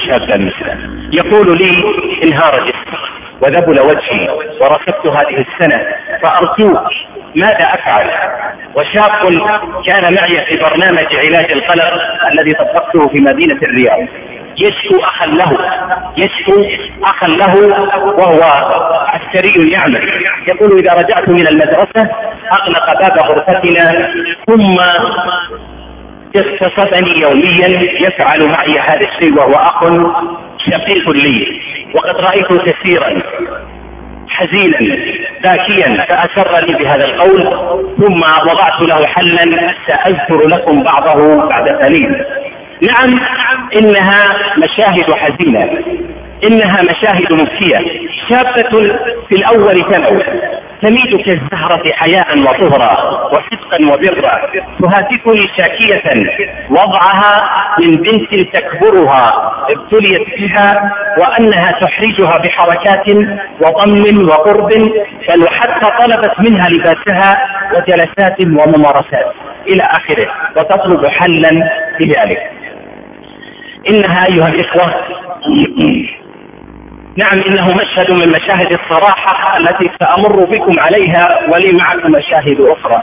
شابا مثله يقول لي: انهار جسمي وذبل وجهي وركبت هذه السنة فأرجوك ماذا أفعل؟ وشاب كان معي في برنامج علاج القلق الذي طبقته في مدينة الرياض يشكو أخا له وهو عسكري يعمل، يقول: إذا رجعت من المدرسة أغلق باب غرفتنا ثم اغتصبني يوميا يفعل معي هذا الشيء وهو أخ شقيق لي، وقد رأيته كثيرا حزينا باكيا فأسرني بهذا القول، ثم وضعت له حلا سأذكر لكم بعضه بعد قليل. نعم، إنها مشاهد حزينة، إنها مشاهد مبكية. شابة في الأول ثانوي تميد كالزهرة حياء وطهرا وصدقا وبرا، تهاتفني شاكية وضعها من بنت تكبرها ابتليت بها، وأنها تحرجها بحركات وضم وقرب، بل وحتى طلبت منها لباسها وجلسات وممارسات إلى آخره، وتطلب حلا بذلك. إنها أيها الإخوة نعم إنه مشهد من مشاهد الصراحة التي سأمر بكم عليها، ولي معكم مشاهد أخرى.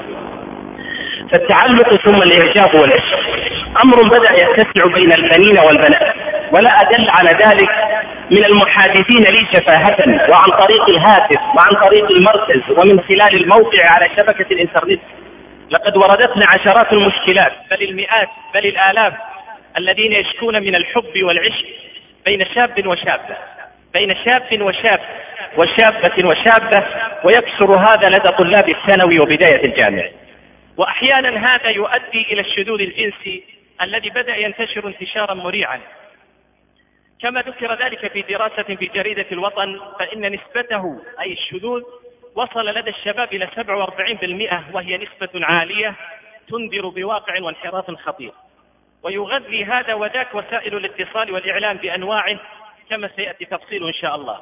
فالتعلق ثم الإعجاب والعشق أمر بدأ يتسع بين البنين والبنات، ولا أدل على ذلك من المحادثين لي شفاهة وعن طريق الهاتف وعن طريق المركز ومن خلال الموقع على شبكة الإنترنت. لقد وردتنا عشرات المشكلات بل المئات بل الآلاف الذين يشكون من الحب والعشق بين شاب وشابة، بين شاب وشاب وشابة وشابة، ويكثر هذا لدى طلاب الثانوي وبداية الجامعة. وأحيانا هذا يؤدي إلى الشذوذ الجنسي الذي بدأ ينتشر انتشارا مريعا، كما ذكر ذلك في دراسة في جريدة الوطن، فإن نسبته أي الشذوذ وصل لدى الشباب إلى 47%، وهي نسبة عالية تنذر بواقع وانحراف خطير. ويغذي هذا وذاك وسائل الاتصال والإعلام بأنواعه كما سيأتي تفصيل إن شاء الله.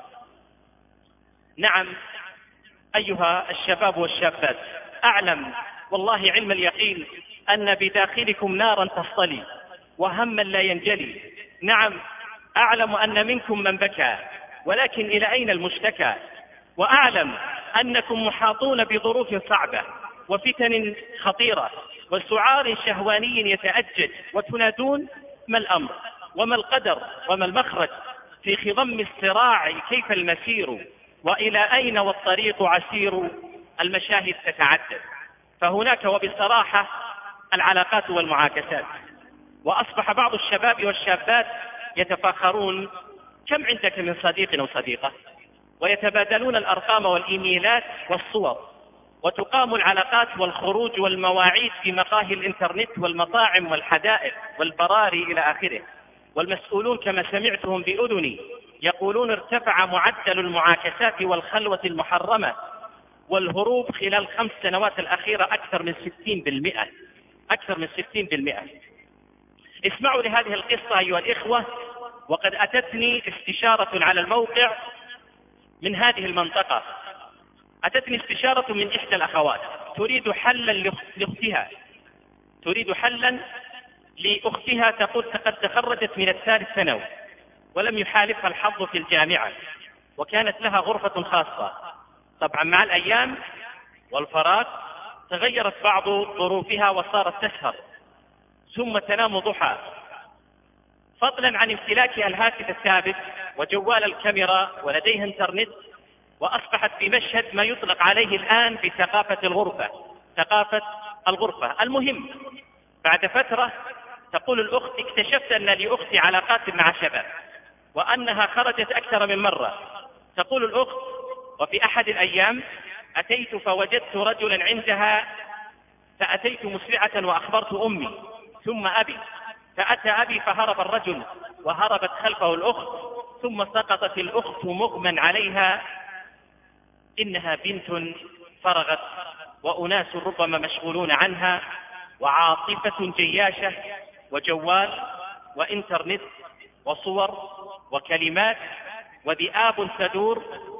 نعم أيها الشباب والشابات، أعلم والله علم اليقين أن بداخلكم نارا تصطلي وهما لا ينجلي. نعم أعلم أن منكم من بكى، ولكن إلى أين المشتكى؟ وأعلم أنكم محاطون بظروف صعبة وفتن خطيرة وسعار شهواني يتأجج، وتنادون: ما الأمر وما القدر وما المخرج في خضم الصراع؟ كيف المسير وإلى أين والطريق عسير؟ المشاهد تتعدد، فهناك وبصراحة العلاقات والمعاكسات. وأصبح بعض الشباب والشابات يتفاخرون: كم عندك من صديق أو صديقة؟ ويتبادلون الأرقام والإيميلات والصور، وتقام العلاقات والخروج والمواعيد في مقاهي الإنترنت والمطاعم والحدائق والبراري إلى آخره. والمسؤولون كما سمعتهم بأذني يقولون: ارتفع معدل المعاكسات والخلوة المحرمة والهروب خلال 5 سنوات الأخيرة أكثر من 60%، أكثر من 60%. اسمعوا لهذه القصة أيها الإخوة، وقد أتتني استشارة على الموقع من هذه المنطقة. أتتني استشارة من إحدى الأخوات تريد حلا لأختها، تريد حلا لأختها، تقول قد تخرجت من الثالث ثانوي ولم يحالفها الحظ في الجامعة، وكانت لها غرفة خاصة. طبعا مع الأيام والفراغ تغيرت بعض ظروفها وصارت تسهر ثم تنام ضحى، فضلا عن امتلاكها الهاتف الثابت وجوال الكاميرا ولديها انترنت، وأصبحت في مشهد ما يطلق عليه الآن بثقافة الغرفة، ثقافة الغرفة. المهم بعد فترة تقول الأخت: اكتشفت أن لأختي علاقات مع شباب وأنها خرجت أكثر من مرة. تقول الأخت: وفي أحد الأيام أتيت فوجدت رجلا عندها، فأتيت مسرعة وأخبرت أمي ثم أبي، فأتى أبي فهرب الرجل وهربت خلفه الأخت، ثم سقطت الأخت مغمى عليها. إنها بنت فرغت وأناس ربما مشغولون عنها، وعاطفة جياشة وجوال وإنترنت وصور وكلمات وذئاب تدور،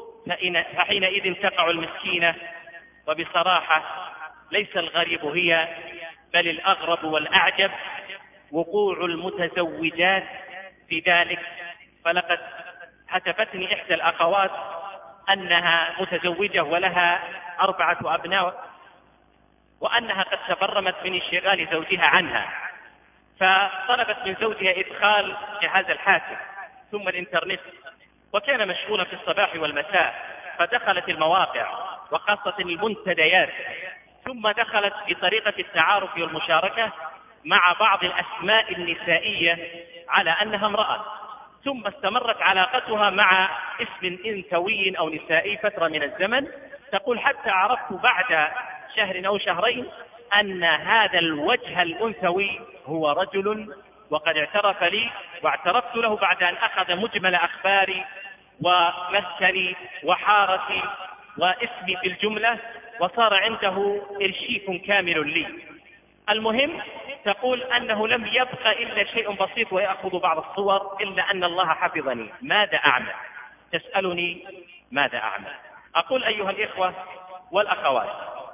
فحينئذ تقع المسكينة. وبصراحة ليس الغريب هي، بل الأغرب والأعجب وقوع المتزوجات في ذلك فلقد حسبتني إحدى الأخوات أنها متزوجة ولها 4 أبناء، وأنها قد تبرمت من انشغال زوجها عنها، فطلبت من زوجها إدخال جهاز الحاسب ثم الإنترنت، وكان مشغولا في الصباح والمساء، فدخلت المواقع وخاصة المنتديات، ثم دخلت بطريقة التعارف والمشاركة مع بعض الأسماء النسائية على أنها امرأة، ثم استمرت علاقتها مع اسم أنثوي أو نسائي فترة من الزمن. تقول حتى عرفت بعد شهر أو شهرين أن هذا الوجه الأنثوي هو رجل، وقد اعترف لي واعترفت له بعد أن أخذ مجمل أخباري ومسكني وحارتي واسمي في الجملة، وصار عنده إرشيف كامل لي. المهم تقول أنه لم يبق إلا شيء بسيط ويأخذ بعض الصور، إلا أن الله حفظني. ماذا أعمل؟ تسألني ماذا أعمل؟ أقول أيها الإخوة والأخوات،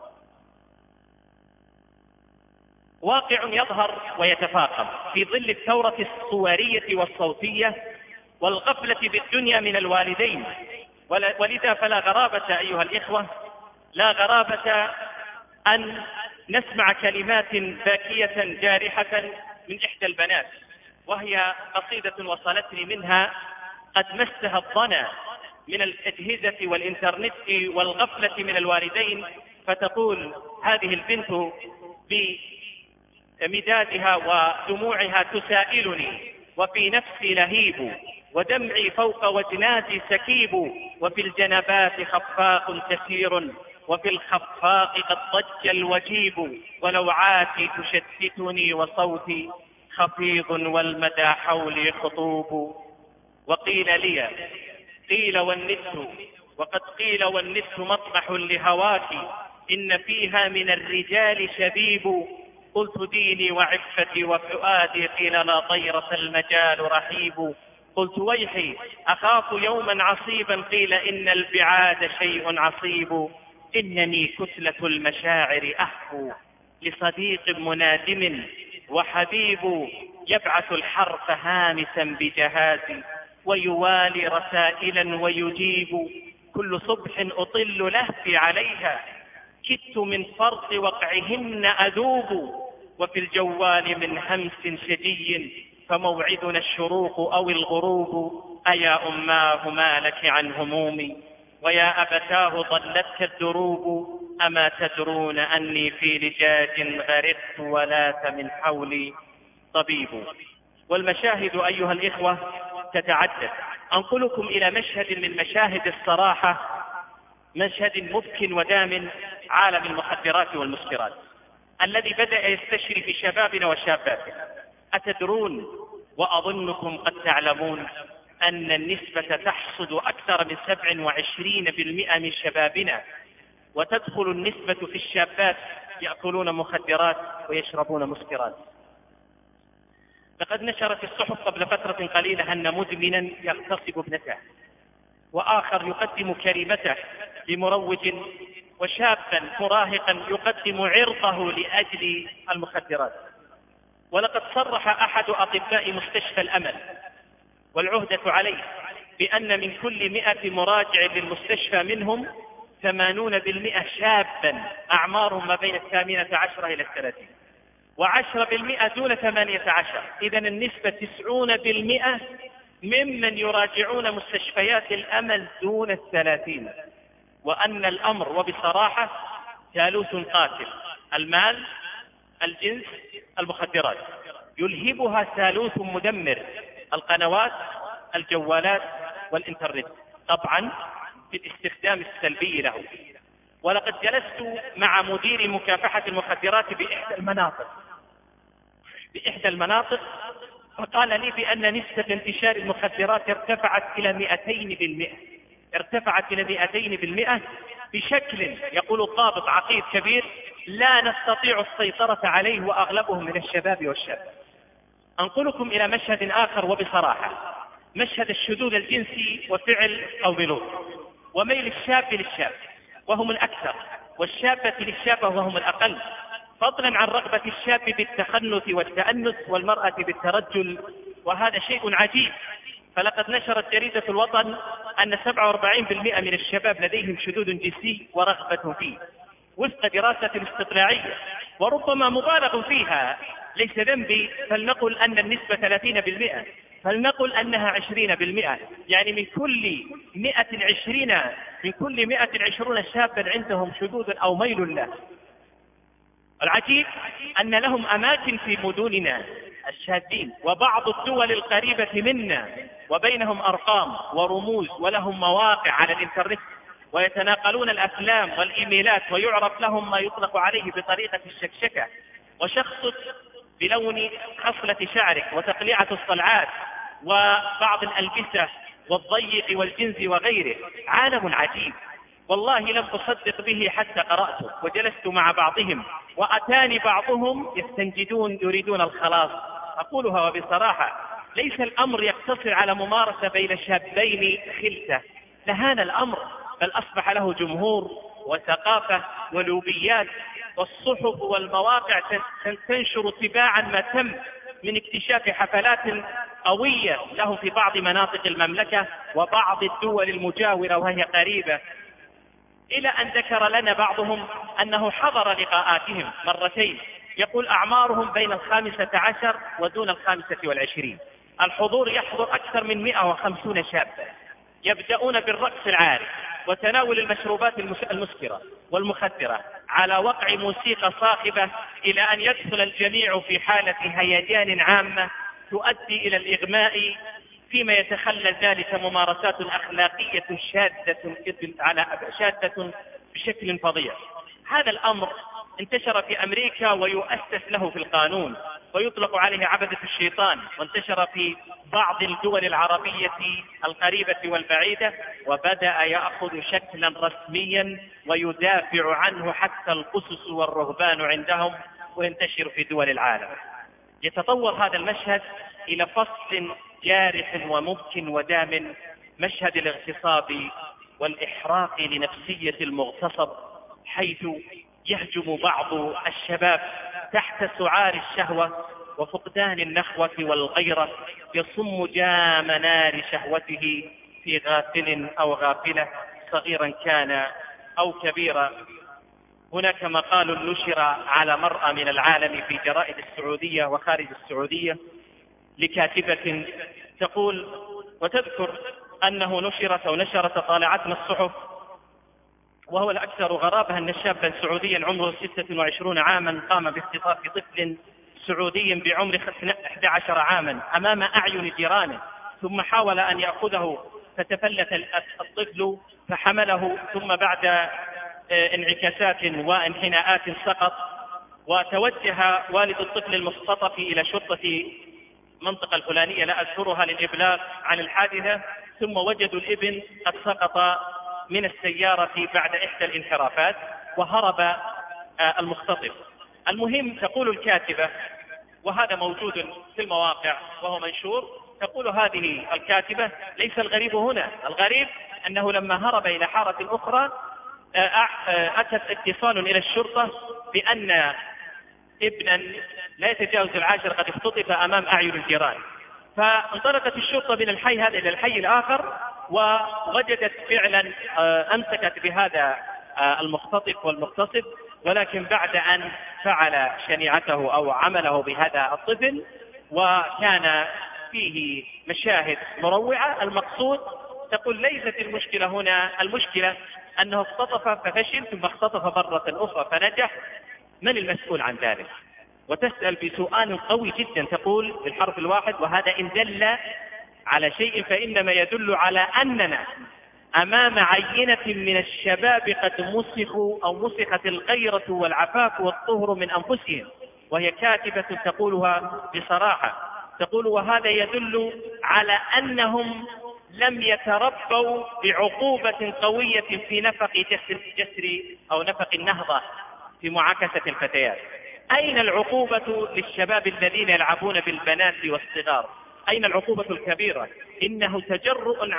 واقع يظهر ويتفاقم في ظل الثورة الصورية والصوتية والغفلة بالدنيا من الوالدين، ولذا فلا غرابة أيها الإخوة، لا غرابة أن نسمع كلمات باكية جارحة من إحدى البنات، وهي قصيدة وصلتني منها قد مسها الضنا من الأجهزة والإنترنت والغفلة من الوالدين. فتقول هذه البنت بمدادها ودموعها: تسائلني وفي نفسي لهيب، ودمعي فوق وجناتي سكيب، وفي الجنبات خفاق كثير، وفي الخفاق قد ضج الوجيب، ولوعاتي تشتتني وصوتي خفيض والمدى حولي خطوب. وقيل لي قيل والنت، وقد قيل والنت مطمح لهواك، إن فيها من الرجال شبيب. قلت ديني وعفتي وفؤادي، قيل لا طيرة المجال رحيب. قلت ويحي أخاف يوما عصيبا، قيل إن البعاد شيء عصيب. إنني كتلة المشاعر أحفو لصديق منادم وحبيب، يبعث الحرف هامسا بجهازي، ويوالي رسائلا ويجيب. كل صبح أطل لهفي عليها، كدت من فرط وقعهن أذوب. وفي الجوال من همس شجي، فموعدنا الشروق أو الغروب. أيا أماه ما لك عن همومي، ويا أبتاه ضلتك الدروب. أما تدرون أني في لجاج غرقت، ولات من حولي طبيب. والمشاهد أيها الإخوة تتعدد. أنقلكم إلى مشهد من مشاهد الصراحة، مشهد مبك ودام، عالم المخدرات والمسكرات الذي بدأ يستشري في شبابنا وشاباتنا. أتدرون وأظنكم قد تعلمون أن النسبة تحصد أكثر من 27% من شبابنا، وتدخل النسبة في الشابات يأكلون مخدرات ويشربون مسكرات. لقد نشرت الصحف قبل فترة قليلة أن مدمنا يغتصب ابنته، وآخر يقدم كريمته لمروج، وشابا مراهقا يقدم عرضه لأجل المخدرات. ولقد صرح أحد أطباء مستشفى الأمل، والعهدة عليه، بأن من كل 100 مراجع للمستشفى منهم 80% شابا أعمارهم ما بين 18 إلى 30، و10% دون 18. إذن النسبة 90% ممن يراجعون مستشفيات الأمل دون 30. وأن الأمر وبصراحة ثالوث قاتل: المال، الجنس، المخدرات. يلهبها ثالوث مدمر: القنوات، الجوالات، والإنترنت، طبعا بالاستخدام السلبي له. ولقد جلست مع مدير مكافحة المخدرات بإحدى المناطق، فقال لي بأن نسبة انتشار المخدرات ارتفعت إلى 200%، ارتفعت إلى 200% بشكل، يقول الضابط عقيد كبير، لا نستطيع السيطرة عليه، وأغلبهم من الشباب والشاب. أنقلكم إلى مشهد آخر وبصراحة: مشهد الشذوذ الجنسي وفعل أو بلوغ، وميل الشاب للشاب وهم الأكثر، والشابة للشابة وهم الأقل، فضلا عن رغبة الشاب بالتخنث والتأنس، والمرأة بالترجل. وهذا شيء عجيب، فلقد نشرت جريدة الوطن أن 47% من الشباب لديهم شذوذ جنسي ورغبة فيه وفق دراسة استطلاعية، وربما مبالغ فيها، ليس ذنبي، فلنقل أن النسبة 30%، فلنقل أنها 20%، يعني من كل 120 شابا عندهم شذوذ أو ميل له. العجيب أن لهم أماكن في مدننا الشاذين، وبعض الدول القريبة منا وبينهم أرقام ورموز، ولهم مواقع على الإنترنت، ويتناقلون الأفلام والإيميلات، ويعرف لهم ما يطلق عليه بطريقة الشكشكة، وشخص بلون خصلة شعرك، وتقليعة الصلعات، وبعض الألبسة والضيق والجنس وغيره. عالم عجيب، والله لم أصدق به حتى قرأته، وجلست مع بعضهم وأتاني بعضهم يستنجدون يريدون الخلاص. أقولها وبصراحة، ليس الأمر يقتصر على ممارسة بين شابين خلسة، لهان الأمر، بل أصبح له جمهور وثقافة ولوبيات، والصحف والمواقع تنشر تباعا ما تم من اكتشاف حفلات قوية له في بعض مناطق المملكة وبعض الدول المجاورة وهي قريبة، إلى أن ذكر لنا بعضهم أنه حضر لقاءاتهم مرتين، يقول أعمارهم بين 15 ودون 25. الحضور يحضر أكثر من 150 شابا، يبدأون بالرقص العاري وتناول المشروبات المسكرة والمخدرة على وقع موسيقى صاخبة، إلى أن يدخل الجميع في حالة هيجان عامة تؤدي إلى الإغماء، فيما يتخلى ذلك ممارسات أخلاقية شاذة بشكل فظيع. هذا الأمر انتشر في أمريكا ويؤسس له في القانون ويطلق عليه عبدة الشيطان، وانتشر في بعض الدول العربية القريبة والبعيدة، وبدأ يأخذ شكلا رسميا ويدافع عنه حتى القسس والرهبان عندهم، وينتشر في دول العالم. يتطور هذا المشهد إلى فصل جارح ومبكٍ ودام، مشهد الاغتصاب والإحراق لنفسية المغتصب، حيث يهجم بعض الشباب تحت سعار الشهوة وفقدان النخوة والغيرة، يصم جام نار شهوته في غافل أو غافلة، صغيرا كان أو كبيرا. هناك مقال نشر على مرأى من العالم في جرائد السعودية وخارج السعودية لكاتبة تقول وتذكر أنه نشرت طالعتنا الصحف، وهو الأكثر غرابة أن شابا سعوديا عمره 26 عاما قام باختطاف طفل سعودي بعمر 11 عاما أمام أعين جيرانه، ثم حاول أن يأخذه فتفلت الطفل فحمله، ثم بعد انعكاسات وانحناءات سقط، وتوجه والد الطفل المختطف إلى شرطة منطقة الفلانية لا أذكرها للإبلاغ عن الحادثة، ثم وجدوا الابن قد سقط من السيارة بعد إحدى الانحرافات وهرب المختطف. المهم، تقول الكاتبة، وهذا موجود في المواقع وهو منشور، تقول هذه الكاتبة: ليس الغريب هنا، الغريب أنه لما هرب إلى حارة أخرى أتت اتصال إلى الشرطة بأن ابنا لا يتجاوز 10 قد اختطف أمام أعين الجيران، فانطلقت الشرطة من الحي هذا إلى الحي الآخر، ووجدت فعلا أمسكت بهذا المختطف والمغتصب، ولكن بعد أن فعل شنيعته أو عمله بهذا الطفل وكان فيه مشاهد مروعة. المقصود، تقول ليست المشكلة هنا، المشكلة أنه اختطف ففشل ثم اختطف مرة أخرى فنجح، من المسؤول عن ذلك؟ وتسأل بسؤال قوي جدا، تقول بالحرف الواحد: وهذا إن دل على شيء فإنما يدل على أننا أمام عينة من الشباب قد مسخوا أو مسخت الغيرة والعفاف والطهر من أنفسهم. وهي كاتبة تقولها بصراحة، تقول: وهذا يدل على أنهم لم يتربوا بعقوبة قوية في نفق جسر أو نفق النهضة في معاكسة الفتيات. أين العقوبة للشباب الذين يلعبون بالبنات والصغار؟ أين العقوبة الكبيرة؟ إنه تجرؤ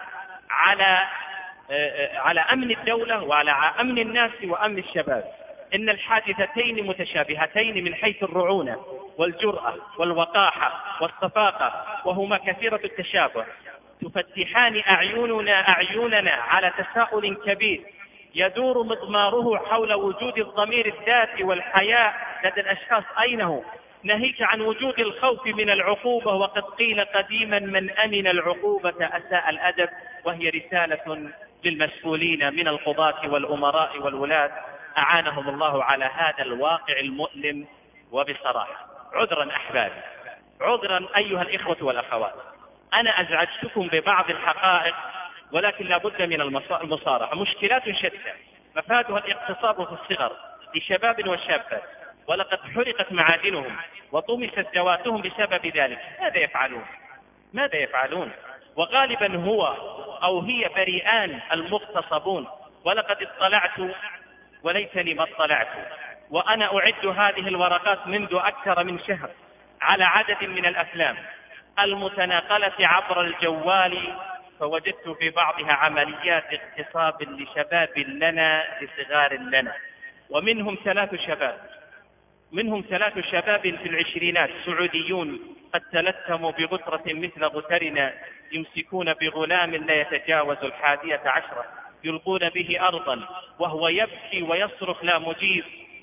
على أمن الدولة وعلى أمن الناس وأمن الشباب. إن الحادثتين متشابهتين من حيث الرعونة والجرأة والوقاحة والصفاقة، وهما كثيرة التشابه. تفتحان أعيننا على تساؤل كبير يدور مضماره حول وجود الضمير الذاتي والحياء لدى الأشخاص أين هو، ناهيك عن وجود الخوف من العقوبة، وقد قيل قديما من أمن العقوبة أساء الأدب، وهي رسالة للمسؤولين من القضاة والأمراء والولاة أعانهم الله على هذا الواقع المؤلم. وبصراحة عذرا أحبابي، عذرا أيها الإخوة والأخوات، أنا أزعجتكم ببعض الحقائق، ولكن لا بد من المصارحة. مشكلات شتى مفادها الاغتصاب في الصغر لشباب وشابات، ولقد حرقت معادنهم وطمست ذواتهم بسبب ذلك. ماذا يفعلون؟ وغالبا هو أو هي بريئان المغتصبون، ولقد اطلعت وليتني ما اطلعت، وأنا أعد هذه الورقات منذ أكثر من شهر على عدد من الأفلام المتناقلة عبر الجوال، فوجدت في بعضها عمليات اغتصاب لشباب لنا لصغار لنا، ومنهم ثلاث شباب في العشرينات سعوديون قد تلثموا بغترة مثل غترنا، يمسكون بغلام لا يتجاوز 11، يلقون به أرضا وهو يبكي ويصرخ لا مجيب،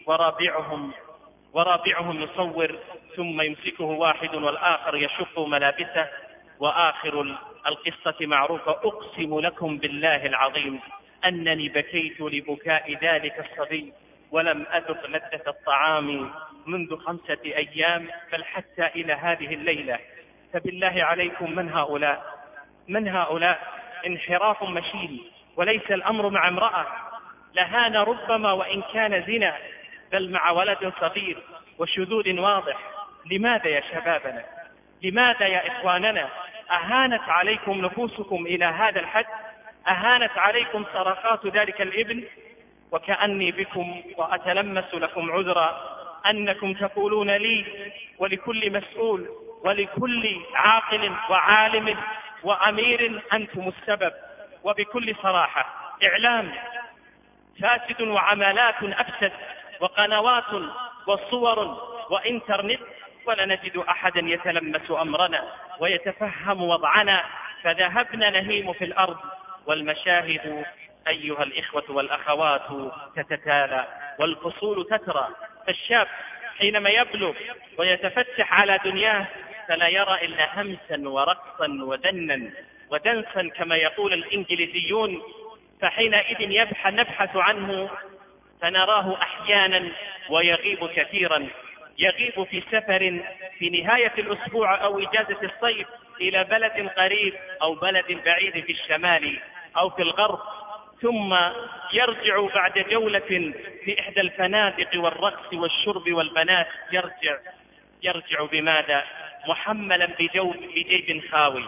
ورابعهم يصور، ثم يمسكه واحد والآخر يشق ملابسه. وآخر القصة معروفة. أقسم لكم بالله العظيم أنني بكيت لبكاء ذلك الصبي، ولم أذق لذة الطعام منذ 5 أيام، بل حتى إلى هذه الليلة. فبالله عليكم من هؤلاء؟ انحراف مشين، وليس الأمر مع امرأة لهان ربما وإن كان زنا، بل مع ولد صغير وشذوذ واضح. لماذا يا شبابنا؟ لماذا يا إخواننا؟ أهانت عليكم نفوسكم إلى هذا الحد؟ أهانت عليكم صرخات ذلك الابن؟ وكأني بكم وأتلمس لكم عذرا أنكم تقولون لي ولكل مسؤول ولكل عاقل وعالم وأمير أنتم السبب. وبكل صراحة إعلام فاسد وعمالات أفسد وقنوات وصور وإنترنت، ولا نجد أحدا يتلمس أمرنا ويتفهم وضعنا، فذهبنا نهيم في الأرض والمشاهد أيها الإخوة والأخوات تتتالى والفصول تترى. فالشاب حينما يبلغ ويتفتح على دنياه فلا يرى إلا همسا ورقصا ودنسا كما يقول الإنجليزيون، فحينئذ نبحث عنه فنراه أحيانا ويغيب كثيرا، يغيب في سفر في نهاية الأسبوع أو إجازة الصيف إلى بلد قريب أو بلد بعيد في الشمال أو في الغرب، ثم يرجع بعد جولة في إحدى الفنادق والرقص والشرب والبنات، يرجع بماذا؟ محملا بجيب خاوي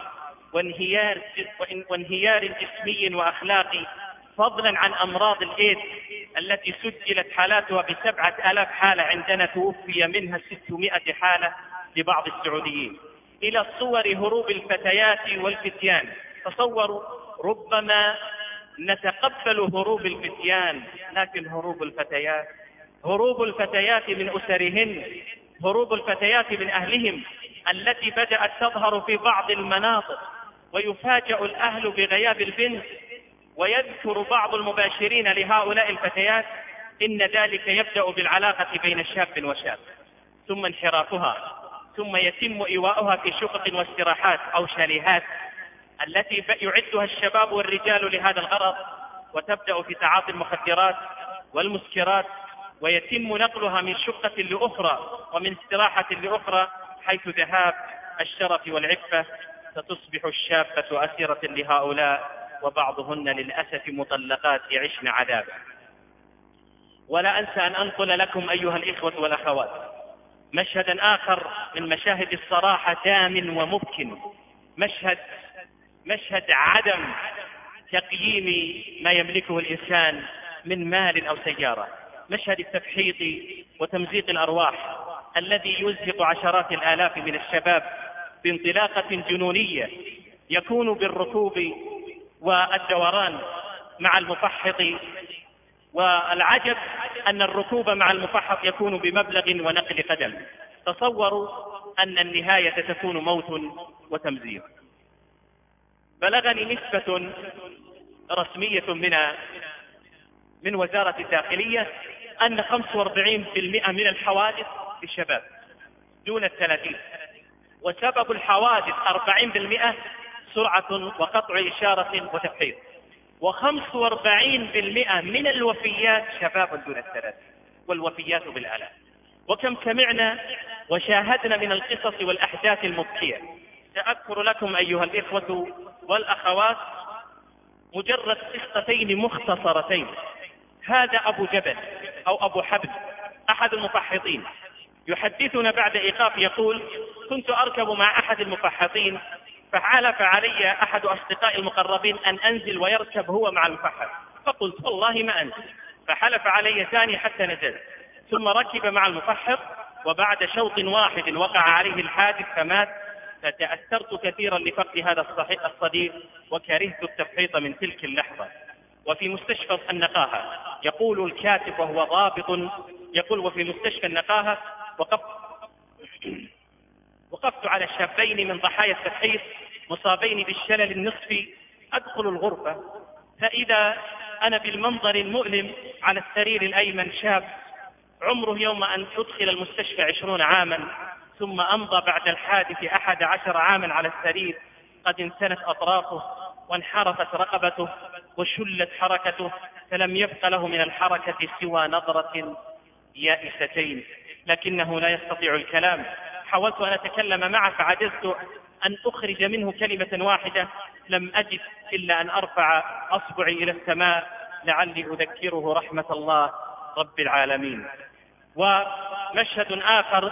وانهيار جسمي وأخلاقي، فضلا عن أمراض الإيدز التي سجلت حالاتها ب7,000 حالة عندنا، توفي منها 600 حالة لبعض السعوديين، إلى الصور هروب الفتيات والفتيان. تصوروا، ربما نتقبل هروب الفتيان، لكن هروب الفتيات من أسرهن، هروب الفتيات من أهلهم التي بدأت تظهر في بعض المناطق، ويفاجأ الأهل بغياب البنت، ويذكر بعض المباشرين لهؤلاء الفتيات إن ذلك يبدأ بالعلاقة بين شاب وشاب، ثم انحرافها، ثم يتم إيواؤها في شقق واستراحات أو شاليهات التي يعدها الشباب والرجال لهذا الغرض، وتبدأ في تعاطي المخدرات والمسكرات، ويتم نقلها من شقة لأخرى ومن استراحة لأخرى، حيث ذهاب الشرف والعفة. ستصبح الشابة أسيرة لهؤلاء، وبعضهن للأسف مطلقات يعشن عذابا. ولا أنسى أن أنقل لكم أيها الإخوة والأخوات مشهدا آخر من مشاهد الصراحة دام ومبكٍ، مشهد عدم تقييم ما يملكه الإنسان من مال أو سيارة، مشهد التفحيط وتمزيق الأرواح الذي يزهق عشرات الآلاف من الشباب بانطلاقة جنونية يكون بالركوب والدوران مع المفحط. والعجب أن الركوب مع المفحط يكون بمبلغ ونقل قدم. تصوروا أن النهاية تكون موت وتمزيق. بلغني نسبة رسمية من وزارة الداخلية أن 45% من الحوادث للشباب دون 30، وسبب الحوادث 40% سرعة وقطع إشارة وتفحيط، و45% من الوفيات شباب دون 30، والوفيات بالآلاف. وكم سمعنا وشاهدنا من القصص والأحداث المبكية. سأذكر لكم أيها الإخوة والأخوات مجرد قصتين مختصرتين. هذا أبو جبل أو أبو حبل أحد المفحطين يحدثنا بعد إيقاف يقول: كنت أركب مع أحد المفحطين فحالف علي أحد أصدقائي المقربين أن أنزل ويركب هو مع المفحط، فقلت والله ما أنزل، فحلف علي ثاني حتى نزلت، ثم ركب مع المفحط، وبعد شوط واحد وقع عليه الحادث فمات. فتأثرت كثيرا لفقد هذا الصديق وكرهت التفحيط من تلك اللحظة. وفي مستشفى النقاهة يقول الكاتب وهو ضابط، يقول: وفي مستشفى النقاهة وقفت على شابين من ضحايا التفحيط مصابين بالشلل النصفي. أدخل الغرفة فإذا أنا بالمنظر المؤلم على السرير الأيمن شاب عمره يوم أن أدخل المستشفى 20 عاما، ثم أمضى بعد الحادث 11 عاما على السرير، قد انثنت أطرافه وانحرفت رقبته وشلت حركته، فلم يبق له من الحركة سوى نظرة يائستين، لكنه لا يستطيع الكلام. حاولت أن أتكلم معه فعجزت أن أخرج منه كلمة واحدة، لم أجد إلا أن أرفع أصبعي إلى السماء لعلي أذكره رحمة الله رب العالمين. ومشهد آخر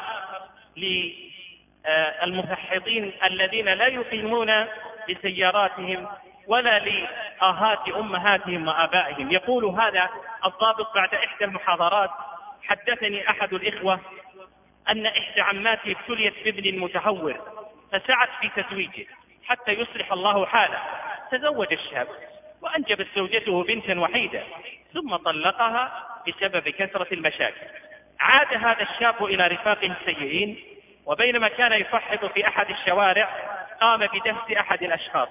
للمفحطين الذين لا يقيمون بسياراتهم ولا لآهات أمهاتهم وآبائهم. يقول هذا الضابط بعد إحدى المحاضرات: حدثني أحد الإخوة أن إحدى عماته ابتليت بابن متهور فسعت في تزويجه حتى يصلح الله حاله. تزوج الشاب وأنجبت زوجته بنتا وحيدة، ثم طلقها بسبب كثرة المشاكل. عاد هذا الشاب إلى رفاقه السيئين، وبينما كان يفحط في أحد الشوارع قام بدهس أحد الأشخاص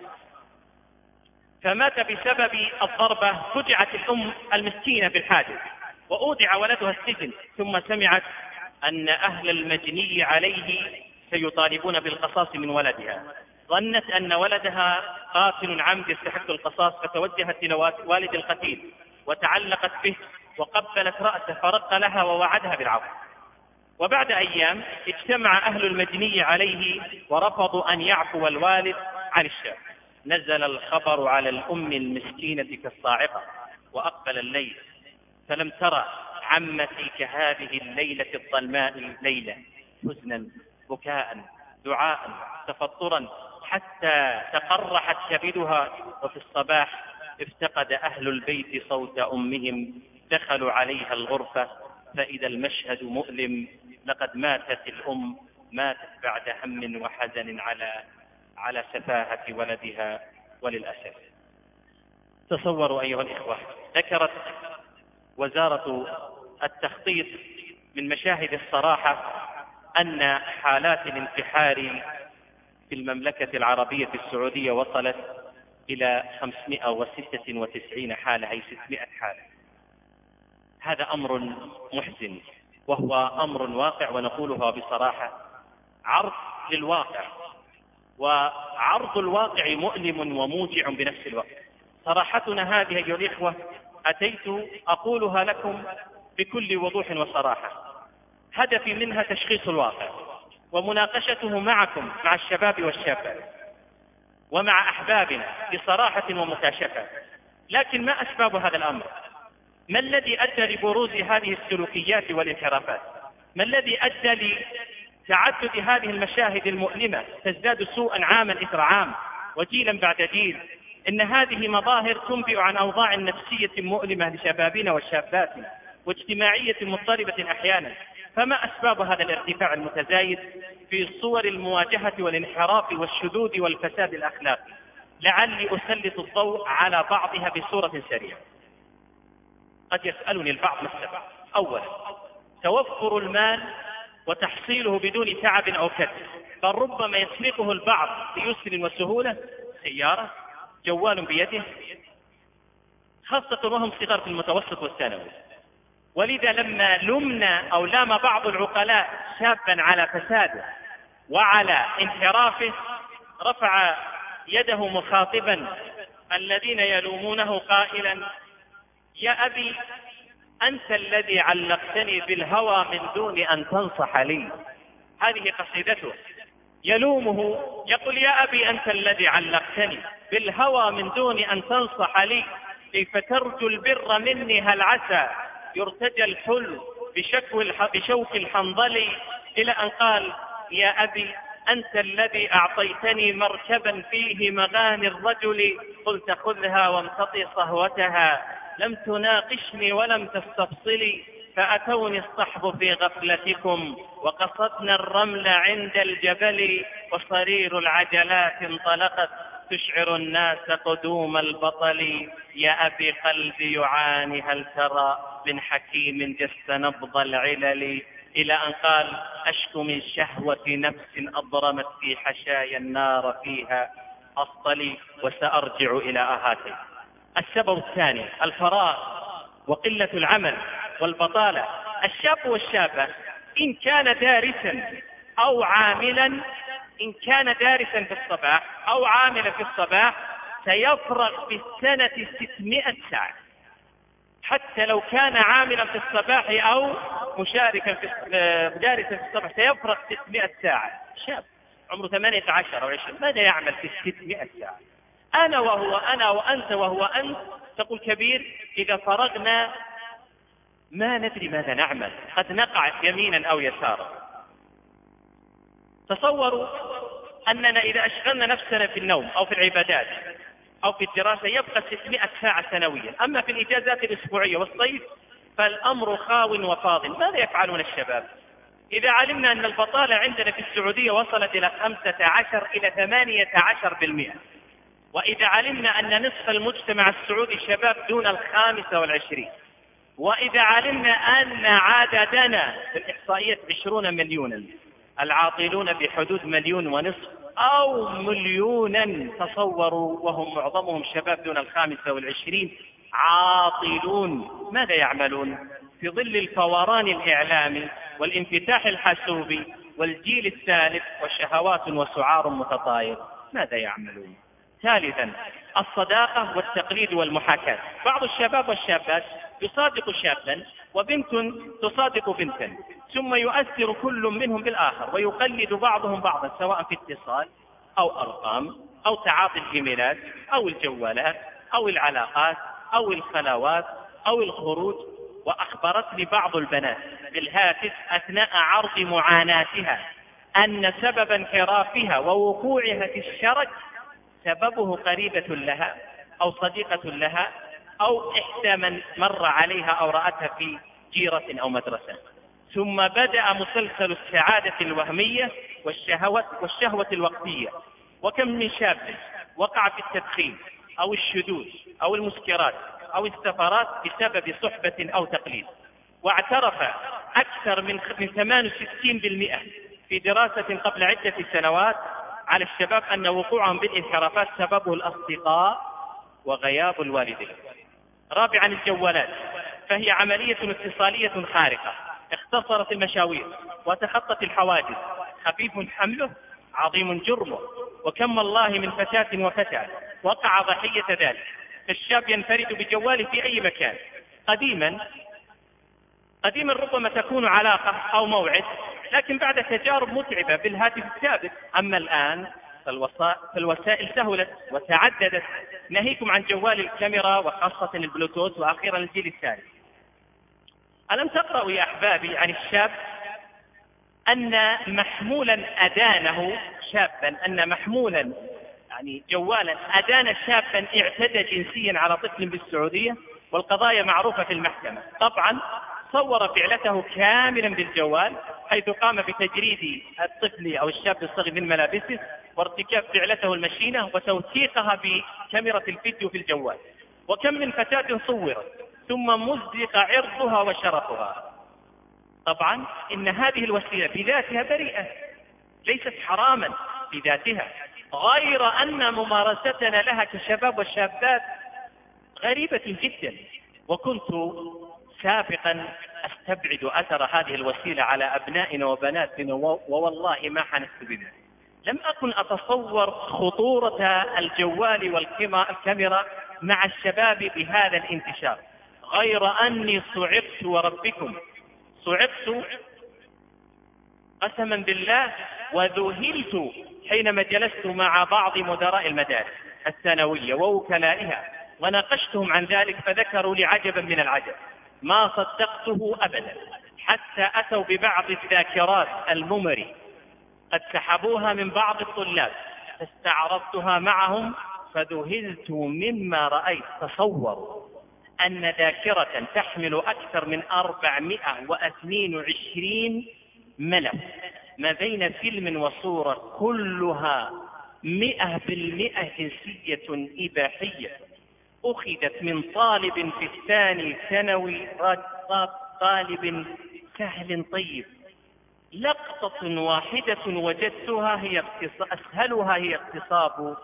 فمات بسبب الضربة. فجعت الأم المسكينة بالحادث وأودع ولدها السجن، ثم سمعت أن أهل المجني عليه سيطالبون بالقصاص من ولدها. ظنت أن ولدها قاتل عمد يستحق القصاص، فتوجهت إلى والد القتيل وتعلقت به وقبلت رأسه فرق لها ووعدها بالعفو. وبعد أيام اجتمع أهل المجني عليه ورفضوا أن يعفو الوالد عن الشاب. نزل الخبر على الأم المسكينة كالصاعقة، وأقبل الليل فلم ترى عمتي كهذه الليلة الظلماء ليلة، حزنا بكاء دعاء تفطرا حتى تقرحت كبدها. وفي الصباح افتقد أهل البيت صوت أمهم، دخلوا عليها الغرفة فإذا المشهد مؤلم. لقد ماتت الأم، ماتت بعد هم وحزن على سفاهة ولدها. وللأسف تصوروا أيها الإخوة، ذكرت وزارة التخطيط من مشاهد الصراحة أن حالات الانتحار في المملكة العربية السعودية وصلت إلى 596 حالة، أي 600 حالة. هذا أمر محزن وهو أمر واقع، ونقولها بصراحة عرض للواقع، وعرض الواقع مؤلم وموجع بنفس الوقت. صراحتنا هذه أيها الإخوة أتيت أقولها لكم بكل وضوح وصراحة، هدفي منها تشخيص الواقع ومناقشته معكم مع الشباب والشابات ومع أحبابنا بصراحة ومكاشفة. لكن ما أسباب هذا الأمر؟ ما الذي أدى لبروز هذه السلوكيات والانحرافات؟ ما الذي أدى لتعدد هذه المشاهد المؤلمة تزداد سوءا عاما إثر عام وجيلا بعد جيل؟ إن هذه مظاهر تنبئ عن أوضاع نفسية مؤلمة لشبابنا وشاباتنا واجتماعية مضطربة أحيانا. فما أسباب هذا الارتفاع المتزايد في صور المواجهة والانحراف والشذوذ والفساد الأخلاقي؟ لعلي أسلط الضوء على بعضها بصورة سريعة. قد يسألني البعض ما السبب؟ أولا، توفر المال وتحصيله بدون تعب أو كد، بل ربما يسبقه البعض بيسر وسهولة سيارة، جوال بيده، خاصة وهم صغار في المتوسط والثانوي. ولذا لما لمنا أو لام بعض العقلاء شابا على فساده وعلى انحرافه، رفع يده مخاطبا الذين يلومونه قائلا: يا أبي أنت الذي علقتني بالهوى من دون أن تنصح لي. هذه قصيدته، يلومه يقول: يا أبي أنت الذي علقتني بالهوى من دون أن تنصح لي، كيف ترجو البر مني هل عسى يرتجى الحل بشوك الحنظل، إلى أن قال: يا أبي أنت الذي أعطيتني مركبا فيه مغاني الرجل، قلت خذها وامتطي صهوتها، لم تناقشني ولم تستفصلي، فأتوني الصحب في غفلتكم وقصدنا الرمل عند الجبل، وصرير العجلات انطلقت تشعر الناس قدوم البطل، يا أبي قلبي يعاني هل ترى من حكيم جس نبض العلل، إلى أن قال: أشكو من شهوة نفس أضرمت في حشايا النار فيها أصطلي، وسأرجع إلى أهاتي. السبب الثاني الفراغ وقلة العمل والبطالة. الشاب والشابة إن كان دارسا أو عاملا، إن كان دارسا في الصباح أو عاملا في الصباح، سيفرغ في السنة 600 ساعة، حتى لو كان عاملا في الصباح أو مشاركا في دارسا في الصباح سيفرغ 600 ساعة. شاب عمره 18 أو 20 ماذا يعمل في 600 ساعة؟ أنا وهو أنا وأنت وهو أنت، تقول كبير إذا فرغنا ما ندري ماذا نعمل، قد نقع يمينا أو يسارا. تصوروا أننا إذا أشغلنا نفسنا في النوم أو في العبادات أو في الدراسة يبقى 600 ساعة سنويا، أما في الإجازات الأسبوعية والصيف فالأمر خاو وفاضل. ماذا يفعلون الشباب؟ إذا علمنا أن البطالة عندنا في السعودية وصلت إلى 15 إلى 18%، وإذا علمنا أن نصف المجتمع السعودي شباب دون 25، وإذا علمنا أن عددنا في الإحصائيات 20 مليونا، العاطلون بحدود 1.5 مليون أو مليونا، تصوروا، وهم معظمهم شباب دون 25 عاطلون، ماذا يعملون في ظل الفوران الإعلامي والانفتاح الحاسوبي والجيل الثالث وشهوات وسعار متطاير؟ ماذا يعملون؟ ثالثا الصداقة والتقليد والمحاكاة. بعض الشباب والشابات يصادق شابا وبنت تصادق بنتا، ثم يؤثر كل منهم بالآخر ويقلد بعضهم بعضا، سواء في اتصال أو أرقام أو تعاطي الإيميلات أو الجوالات أو العلاقات أو الخلوات أو الخروج. وأخبرتني بعض البنات بالهاتف أثناء عرض معاناتها أن سبب انحرافها ووقوعها في الشرك سببه قريبة لها أو صديقة لها أو إحدى من مر عليها أو رأتها في جيرة أو مدرسة. ثم بدأ مسلسل السعادة الوهمية والشهوة الوقتية. وكم من شاب وقع في التدخين أو الشذوذ أو المسكرات أو السفرات بسبب صحبة أو تقليد. واعترف أكثر من 68% في دراسة قبل عدة سنوات على الشباب أن وقوعهم بالانحرافات سببه الأصدقاء وغياب الوالدين. رابعا الجوالات، فهي عملية اتصالية خارقة اختصرت المشاوير وتخطت الحواجز، خفيف حمله عظيم جرمه، وكم الله من فتاة وفتاة وقع ضحية ذلك. الشاب ينفرد بجواله في أي مكان. قديما ربما تكون علاقة أو موعد، لكن بعد تجارب متعبة بالهاتف الثابت. أما الآن فالوسائل سهلت وتعددت، ناهيكم عن جوال الكاميرا وخاصة البلوتوث وأخيرا الجيل الثالث. ألم تقرأوا يا أحبابي عن الشاب أن محمولا أدانه شابا، أن محمولا يعني جوالا أدان شابا اعتدى جنسيا على طفل بالسعودية، والقضايا معروفة في المحكمة. طبعا صور فعلته كاملا بالجوال، حيث قام بتجريد الطفل أو الشاب الصغير من ملابسه وارتكاب فعلته المشينة وتوثيقها بكاميرا الفيديو في الجوال. وكم من فتاة صورت ثم مزق عرضها وشرفها. طبعا إن هذه الوسيلة بذاتها بريئة، ليست حراما بذاتها، غير أن ممارستنا لها كشباب والشابات غريبة جدا. وكنت سابقا أستبعد أثر هذه الوسيلة على أبنائنا وبناتنا، ووالله ما حنست بذلك. لم أكن أتصور خطورة الجوال والكاميرا مع الشباب بهذا الانتشار، غير أني صعقت وربكم، صعقت قسما بالله وذهلت حينما جلست مع بعض مدراء المدارس الثانوية ووكلائها وناقشتهم عن ذلك، فذكروا لي عجبا من العجب ما صدقته أبدا، حتى أتوا ببعض الذاكرات الممري قد سحبوها من بعض الطلاب، فاستعرضتها معهم فذهلت مما رأيت. تصور أن ذاكرة تحمل أكثر من 422 ملف ما بين فيلم وصورة، كلها 100% جنسية إباحية، أخذت من طالب في الثاني ثانوي، طالب سهل طيب. لقطة واحدة وجدتها أسهلها هي اغتصاب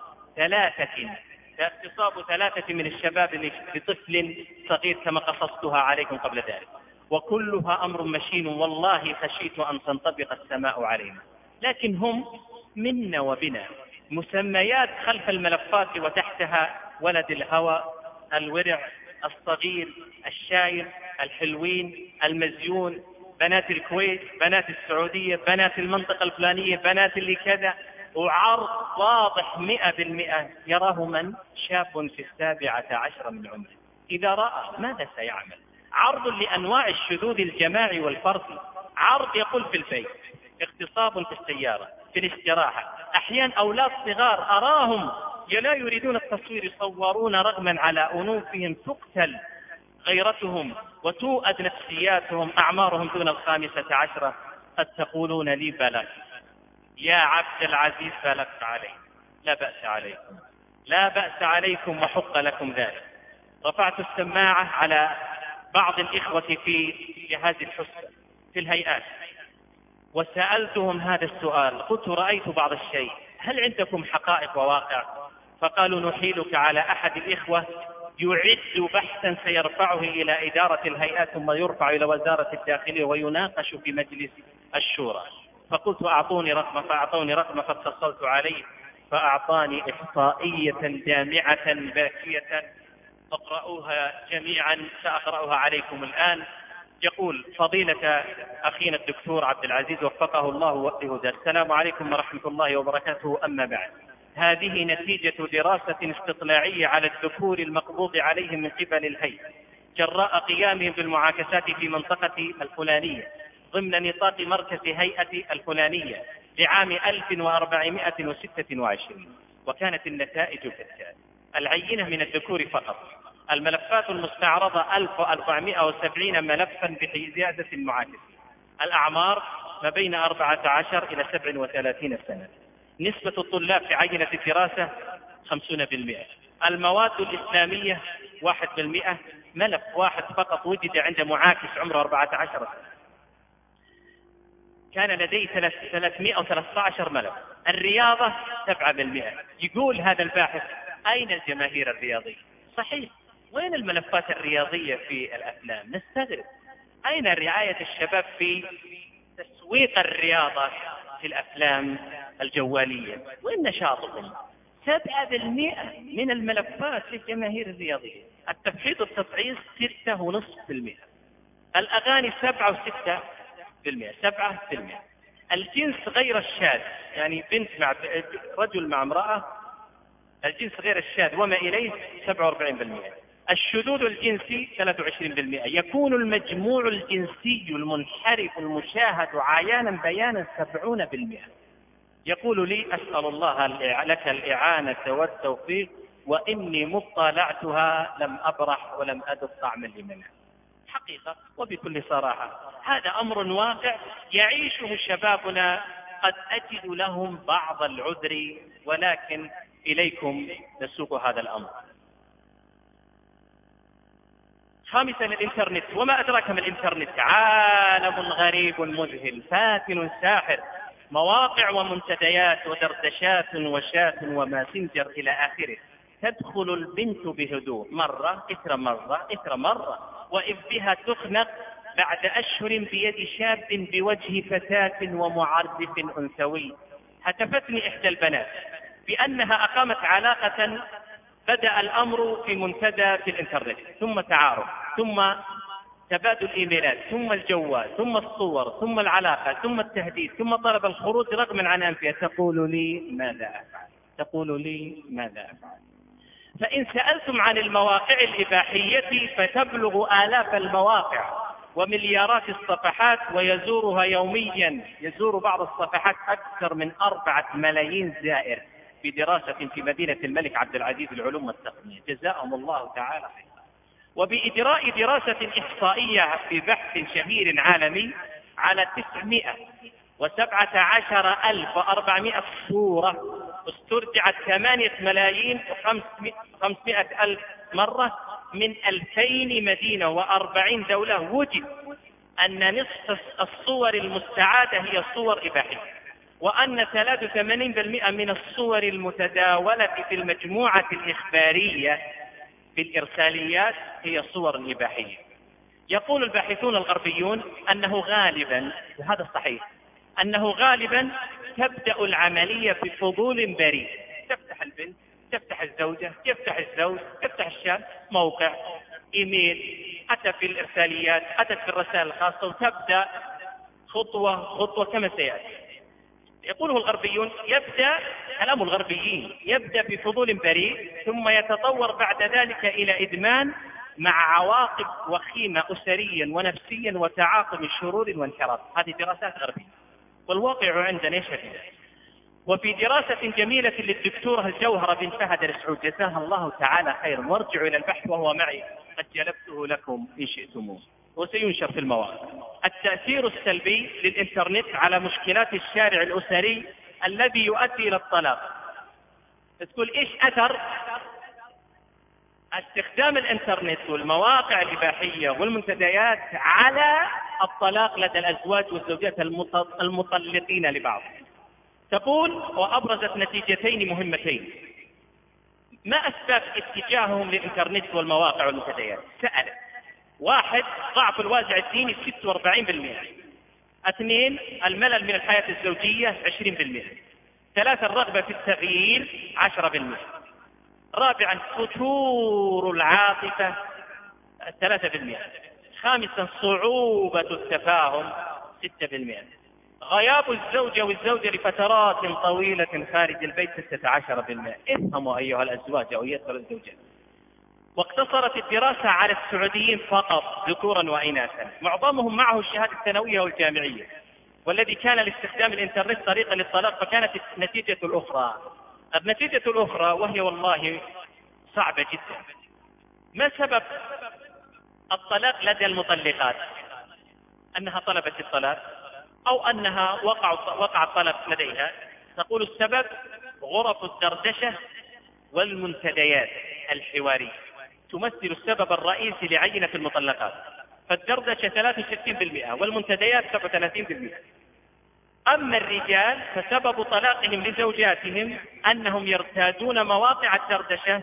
ثلاثة من الشباب لطفل صغير كما قصصتها عليكم قبل ذلك، وكلها أمر مشين. والله خشيت أن تنطبق السماء علينا، لكن هم منا وبنا، مسميات خلف الملفات وتحتها ولد الهوى، الورع، الصغير، الشاير، الحلوين، المزيون، بنات الكويت، بنات السعودية، بنات المنطقة الفلانية، بنات اللي كذا، وعرض واضح 100% يراه من شاب في 17 من عمره. إذا رأى ماذا سيعمل؟ عرض لأنواع الشذوذ الجماعي والفردي، عرض يقول في البيت، اغتصاب في السيارة، في الاستراحة، أحيانا أولاد صغار أراهم لا يريدون التصوير، يصورون رغما على أنوفهم، تقتل غيرتهم وتؤد نفسياتهم، أعمارهم دون 15. قد تقولون لي بلغ يا عبد العزيز، بلغت عليه، لا بأس عليكم، لا بأس عليكم وحق لكم ذلك. رفعت السماعة على بعض الإخوة في جهاز الحسبة في الهيئات وسألتهم هذا السؤال، قلت رأيت بعض الشيء، هل عندكم حقائق وواقع؟ فقالوا نحيلك على أحد الإخوة يعد بحثا سيرفعه إلى إدارة الهيئات ثم يرفع إلى وزارة الداخلية ويناقش في مجلس الشورى. فقلت أعطوني رقم، فأعطوني رقم، فاتصلت عليه فأعطاني إحصائية جامعة باكية، اقرأوها جميعا، سأقرأها عليكم الآن. يقول فضيلة أخينا الدكتور عبد العزيز وفقه الله ووفقه، السلام عليكم ورحمة الله وبركاته. أما بعد، هذه نتيجة دراسة استطلاعية على الذكور المقبوض عليهم من قبل الهيئة جراء قيامهم بالمعاكسات في منطقة الفلانية ضمن نطاق مركز هيئة الفلانية لعام 1426، وكانت النتائج كالتالي: العينة من الذكور فقط، الملفات المستعرضة 1470 ملفا بزيادة المعاكسين، الأعمار ما بين 14 إلى 37 سنة، نسبة الطلاب في عينة الدراسة 50%، المواد الإسلامية 1%، ملف واحد فقط وجد عند معاكس عمره 14 سنة. كان لدي 313 ملف. الرياضة 7%. يقول هذا الباحث أين الجماهير الرياضية؟ صحيح، وين الملفات الرياضية في الأفلام؟ نستغرب. أين رعاية الشباب في تسويق الرياضة في الأفلام الجوالية؟ وين نشاطكم؟ 7% من الملفات للجماهير الرياضية. التفحيط والتفعيل 6.5%. الأغاني 7.6%. 7%. الجنس غير الشاذ، يعني بنت مع رجل مع امرأة، الجنس غير الشاذ وما إليه 47%. الشذوذ الجنسي 23%. يكون المجموع الجنسي المنحرف المشاهد عيانا بيانا 70%. يقول لي أسأل الله لك الإعانة والتوفيق، وإني مطالعتها لم أبرح ولم أذق طعما لمنها. حقيقة وبكل صراحة هذا أمر واقع يعيشه شبابنا، قد أجد لهم بعض العذر، ولكن إليكم نسوق هذا الأمر. خامسا، الإنترنت. وما أدراك ما الإنترنت؟ عالم غريب مذهل فاتن ساحر، مواقع ومنتديات ودردشات وشات وماسنجر إلى آخره. تدخل البنت بهدوء مرة إثر مرة إثر مرة، وإذ بها تخنق بعد أشهر بيد شاب بوجه فتاة ومعرف أنثوي. هتفتني إحدى البنات بأنها أقامت علاقة، بدأ الأمر في منتدى في الإنترنت، ثم تعارف، ثم تبادل إيميلات، ثم الجوال، ثم الصور، ثم العلاقة، ثم التهديد، ثم طلب الخروج رغما عن أنفها. تقول لي ماذا أفعل؟ تقول لي ماذا أفعل؟ فإن سألتم عن المواقع الإباحية فتبلغ آلاف المواقع ومليارات الصفحات، ويزورها يوميا، يزور بعض الصفحات أكثر من 4 ملايين زائر في دراسة في مدينة الملك عبد العزيز للعلوم والتقنية، جزاهم الله تعالى خيرا. وبإجراء دراسة إحصائية في بحث شهير عالمي على 917,400 صورة استرجعت 8,500,000 مرة من 2000 مدينة و40 دولة، وجد أن نصف الصور المستعادة هي صور إباحية، وأن 83% من الصور المتداولة في المجموعة الإخبارية في الإرساليات هي صور إباحية. يقول الباحثون الغربيون أنه غالبا، وهذا صحيح، أنه غالبا تبدأ العملية بفضول بريء. تفتح البنت، تفتح الزوجة، يفتح الزوج، يفتح الشاب موقع، إيميل، أتى في الإرساليات، أتت في الرسائل الخاصة، وتبدأ خطوة خطوة كما سيأتي. يقوله الغربيون يبدأ، كلام الغربيين، يبدأ بفضول بريء ثم يتطور بعد ذلك إلى إدمان مع عواقب وخيمة أسريا ونفسيا وتعاقب شرور وانحراف. هذه دراسات غربية والواقع عندنا يشهد. وفي دراسة جميلة للدكتورة الجوهرة بنت فهد السعود جزاها الله تعالى خيرا، وارجعوا إلى البحث وهو معي قد جلبته لكم إن شئتموه وسينشر في المواقع. التأثير السلبي للإنترنت على مشكلات الشارع الأسري الذي يؤدي إلى الطلاق. تقول إيش أثر استخدام الإنترنت والمواقع الإباحية والمنتديات على الطلاق لدى الأزواج والزوجات المطلقين لبعض؟ تقول وأبرزت نتيجتين مهمتين. ما أسباب اتجاههم للإنترنت والمواقع والمنتديات؟ سألت. 1. ضعف الوازع الديني 46%. 2. الملل من الحياة الزوجية 20%. 3. الرغبة في التغيير 10%. 4. فتور العاطفة 3%. 5. صعوبة التفاهم 6%. غياب الزوجة والزوجة لفترات طويلة خارج البيت 16%. افهموا أيها الأزواج أو أيها الزوجات. واقتصرت الدراسة على السعوديين فقط ذكورا وإناثا، معظمهم معه الشهادة الثانوية والجامعية، والذي كان لاستخدام الإنترنت طريقة للطلاق. فكانت النتيجة الأخرى وهي والله صعبة جدا. ما سبب الطلاق لدى المطلقات؟ أنها طلبت الطلاق أو أنها وقع الطلب لديها؟ تقول السبب غرف الدردشة والمنتديات الحوارية تمثل السبب الرئيسي لعينة المطلقات، فالدردشة 63% والمنتديات 37%. أما الرجال فسبب طلاقهم لزوجاتهم أنهم يرتادون مواقع الدردشة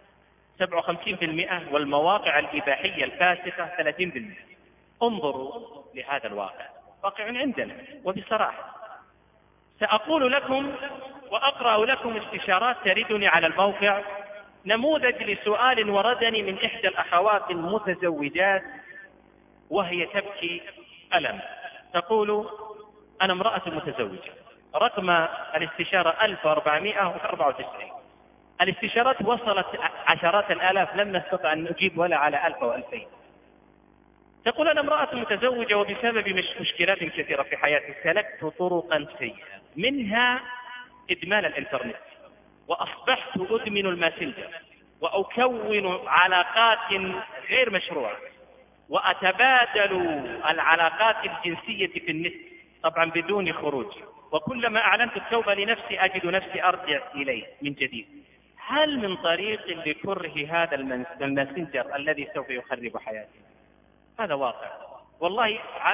57% والمواقع الإباحية الفاسقة 30%. انظروا لهذا الواقع، واقع عندنا وبصراحة. سأقول لكم وأقرأ لكم استشارات تردني على الموقع، نموذج لسؤال وردني من إحدى الأخوات المتزوجات وهي تبكي ألم. تقول أنا امرأة متزوجة، رقم الاستشارة 1494. الاستشارات وصلت عشرات الآلاف، لم نستطع أن نجيب ولا على 1000 أو 2000. تقول أنا امرأة متزوجة وبسبب مشكلات كثيرة في حياتي سلكت طرقا سيئة، منها إدمان الإنترنت، وأصبحت أدمن الماسنجر، وأكون علاقات غير مشروعة، وأتبادل العلاقات الجنسية في النت طبعا بدون خروج، وكلما أعلنت التوبة لنفسي أجد نفسي أرجع إليه من جديد. هل من طريق لكره هذا الماسنجر الذي سوف يخرب حياتي؟ هذا واقع والله.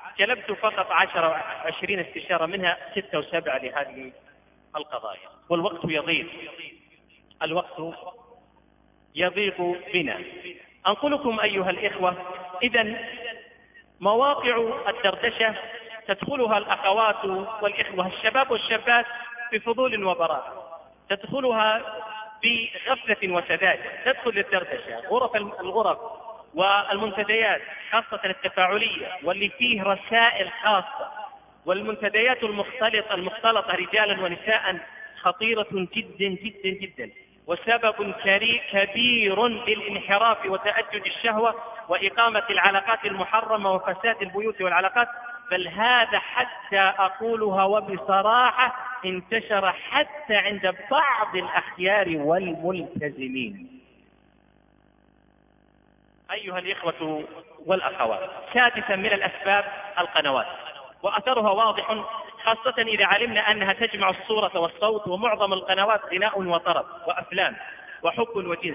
جلبت فقط 10 20 استشارة، منها 6 أو 7 لهذه القضايا، والوقت يضيق، الوقت يضيق بنا. أنقلكم أيها الإخوة إذن مواقع الدردشة تدخلها الأخوات والإخوة الشباب والشابات بفضول وبراءة، تدخلها بغفلة وسذاجة، تدخل للدردشة الغرف والمنتديات خاصة التفاعلية واللي فيه رسائل خاصة، والمنتديات المختلطة رجالا ونساء خطيرة جدا جدا جدا، وسبب كبير للانحراف وتأجج الشهوة وإقامة العلاقات المحرمة وفساد البيوت والعلاقات. بل هذا حتى أقولها وبصراحة انتشر حتى عند بعض الأخيار والملتزمين. أيها الإخوة والأخوات، سادسا من الأسباب القنوات، وأثرها واضح خاصة إذا علمنا أنها تجمع الصورة والصوت، ومعظم القنوات غناء وطرب وأفلام وحب وجنس.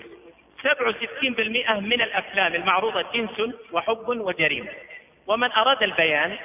67% من الأفلام المعروضة جنس وحب وجريمة. ومن أراد البيان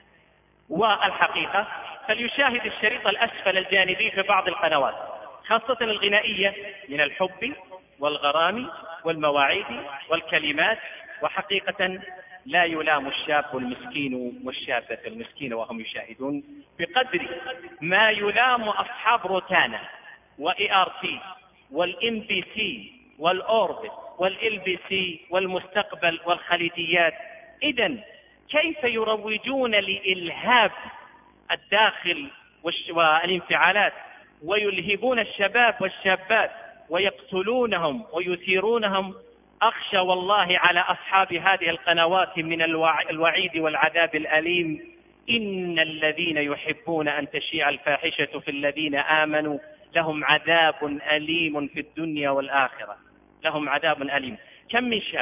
والحقيقة فليشاهد الشريط الأسفل الجانبي في بعض القنوات خاصة الغنائية من الحب والغرام والمواعيد والكلمات. وحقيقة لا يلام الشاب المسكين والشابة المسكينة وهم يشاهدون بقدر ما يلام أصحاب روتانا وERT والMBC والأوربت والLBC والمستقبل والخليجيات. إذن كيف يروجون لإلهاب الداخل والانفعالات ويلهبون الشباب والشابات ويقتلونهم ويثيرونهم؟ أخشى والله على أصحاب هذه القنوات من الوعيد والعذاب الأليم. إن الذين يحبون أن تشيع الفاحشة في الذين آمنوا لهم عذاب أليم في الدنيا والآخرة، لهم عذاب أليم. كم من شاب